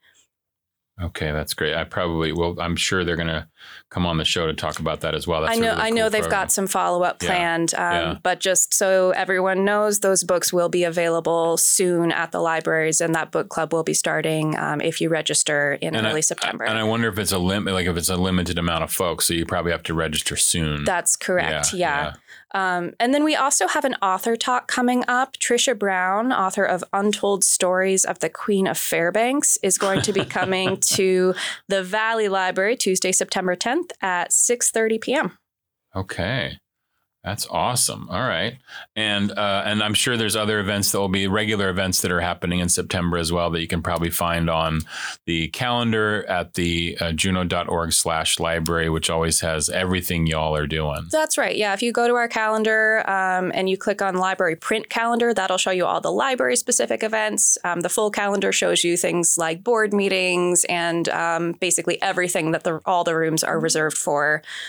Okay, that's great. I probably will. I'm sure they're going to come on the show to talk about that as well. That's
I know,
a really
I know
cool
they've
program.
got some follow up
Yeah,
planned, um,
yeah.
but just so everyone knows, those books will be available soon at the libraries, and that book club will be starting um, if you register in
And
early
I,
September.
And I wonder if it's a limit, like if it's a limited amount of folks, so you probably have to register soon.
That's correct.
Yeah,
Yeah. Um, and then we also have an author talk coming up. Trisha Brown, author of Untold Stories of the Queen of Fairbanks, is going to be coming to the Valley Library Tuesday, September tenth at six thirty p.m.
Okay. That's awesome. All right. And uh, and I'm sure there's other events that will be regular events that are happening in September as well that you can probably find on the calendar at the uh, juno.org slash library, which always has everything y'all are doing.
That's right. Yeah. If you go to our calendar um, and you click on library print calendar, that'll show you all the library specific events. Um, the full calendar shows you things like board meetings and um, basically everything that the, all the rooms are reserved for.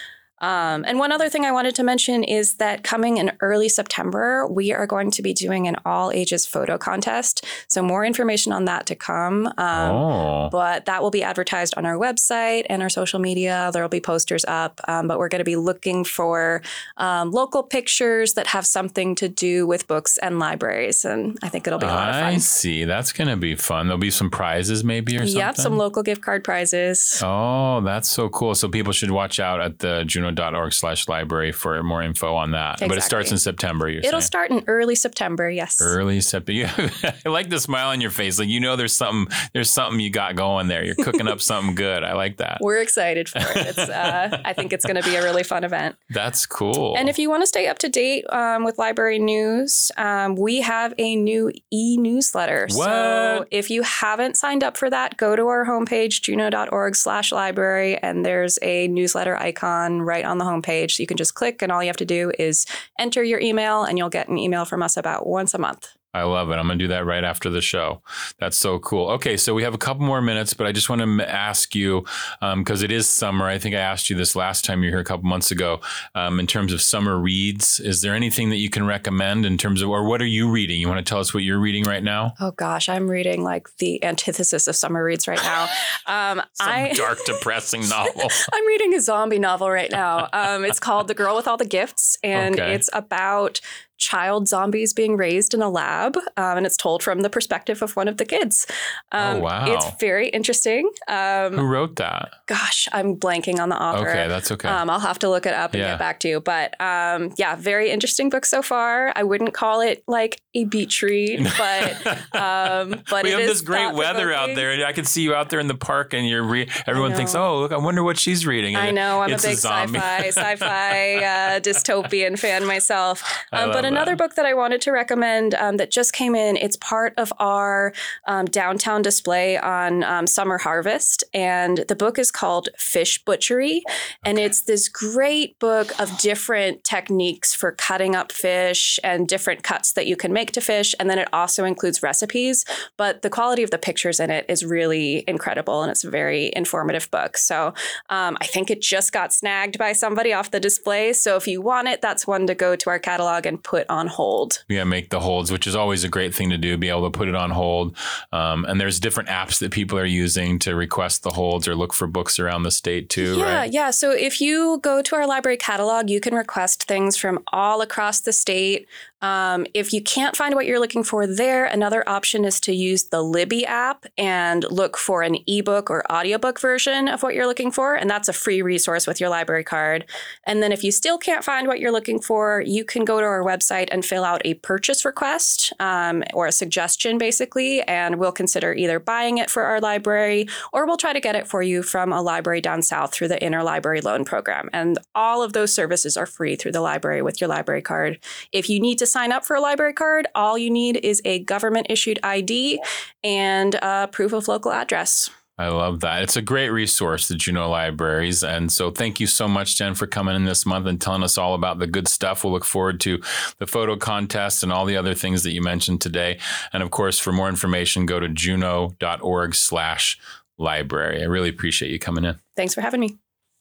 Um, and one other thing I wanted to mention is that coming in early September, we are going to be doing an all ages photo contest. So more information on that to come. Um,
Oh.
But that will be advertised on our website and our social media. There will be posters up. Um, but we're going to be looking for um, local pictures that have something to do with books and libraries. And I think it'll be a lot of fun.
I see. That's going to be fun. There'll be some prizes maybe or something?
Yep, some local gift card prizes.
Oh, that's so cool. So people should watch out at the juno.org slash library for more info on that.
Exactly.
But it starts in September, you're
It'll
saying?
start in early September, yes.
Early September. I like the smile on your face. Like, you know, there's something, there's something you got going there. You're cooking up something good. I like that.
We're excited for it. It's, uh, I think it's going to be a really fun event.
That's cool.
And if you want to stay up to date um, with library news, um, we have a new e-newsletter.
What?
So if you haven't signed up for that, go to our homepage, juno.org slash library, and there's a newsletter icon right on the homepage. So you can just click, and all you have to do is enter your email, and you'll get an email from us about once a month.
I love it. I'm going to do that right after the show. That's so cool. Okay, so we have a couple more minutes, but I just want to m- ask you, because um, it is summer. I think I asked you this last time you were here a couple months ago. Um, in terms of summer reads, is there anything that you can recommend in terms of, or what are you reading? You want to tell us what you're reading right now?
Oh gosh, I'm reading like the antithesis of summer reads right now. Um,
Some
I,
dark, depressing novel.
I'm reading a zombie novel right now. Um, it's called The Girl with All the Gifts, and
Okay.
it's about child zombies being raised in a lab, um, and it's told from the perspective of one of the kids. Um,
Oh, wow.
It's very interesting. Um,
Who wrote that?
Gosh, I'm blanking on the author.
Okay, that's okay.
Um, I'll have to look it up and
Yeah.
get back to you. But um, yeah, very interesting book so far. I wouldn't call it like a beach read, but um, but
we
it
have
is
this great weather out
thought-provoking.
there. I can see you out there in the park, and you're re- everyone
know.
thinks, "Oh, look! I wonder what she's reading." And
I know. I'm a
it's
big
zombie.
sci-fi, sci-fi uh, dystopian fan myself.
I
Um,
love
but another
that.
book that I wanted to recommend um, that just came in. It's part of our um, downtown display on um, Summer Harvest, and the book is called Fish Butchery, and it's this great book of different techniques for cutting up fish and different cuts that you can make to fish, and then it also includes recipes. But the quality of the pictures in it is really incredible, and it's a very informative book. So um, I think it just got snagged by somebody off the display. So if you want it, that's one to go to our catalog and put on hold.
Yeah, make the holds, which is always a great thing to do, be able to put it on hold. Um, and there's different apps that people are using to request the holds or look for books around the state too,
Yeah,
right?
yeah. So if you go to our library catalog, you can request things from all across the state. Um, if you can't find what you're looking for there, another option is to use the Libby app and look for an ebook or audiobook version of what you're looking for. And that's a free resource with your library card. And then if you still can't find what you're looking for, you can go to our website and fill out a purchase request um, or a suggestion, basically. And we'll consider either buying it for our library, or we'll try to get it for you from a library down south through the Interlibrary Loan Program. And all of those services are free through the library with your library card. If you need to sign up for a library card, all you need is a government issued I D and a proof of local address.
I love that. It's a great resource, the Juneau Libraries. And so thank you so much, Jen, for coming in this month and telling us all about the good stuff. We'll look forward to the photo contest and all the other things that you mentioned today. And of course, for more information, go to juno.org slash library. I really appreciate you coming in.
Thanks for having me.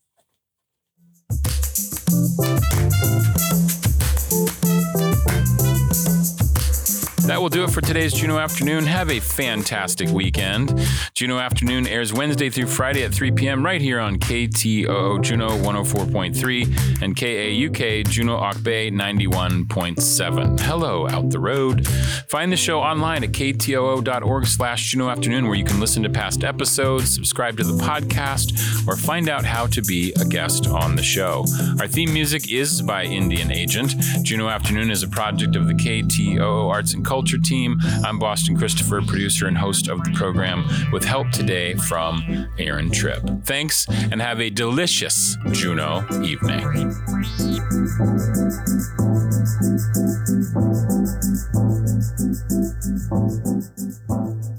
That will do it for today's Juneau Afternoon. Have a fantastic weekend. Juneau Afternoon airs Wednesday through Friday at three p.m. right here on K T O O Juneau one oh four point three and K A U K Juneau Ock Bay ninety-one point seven. Hello, out the road. Find the show online at K T O O dot org slash Juneau Afternoon, where you can listen to past episodes, subscribe to the podcast, or find out how to be a guest on the show. Our theme music is by Indian Agent. Juneau Afternoon is a project of the K T O O Arts and Culture team. I'm Boston Christopher, producer and host of the program, with help today from Aaron Tripp. Thanks, and have a delicious Juneau evening.
Thank you.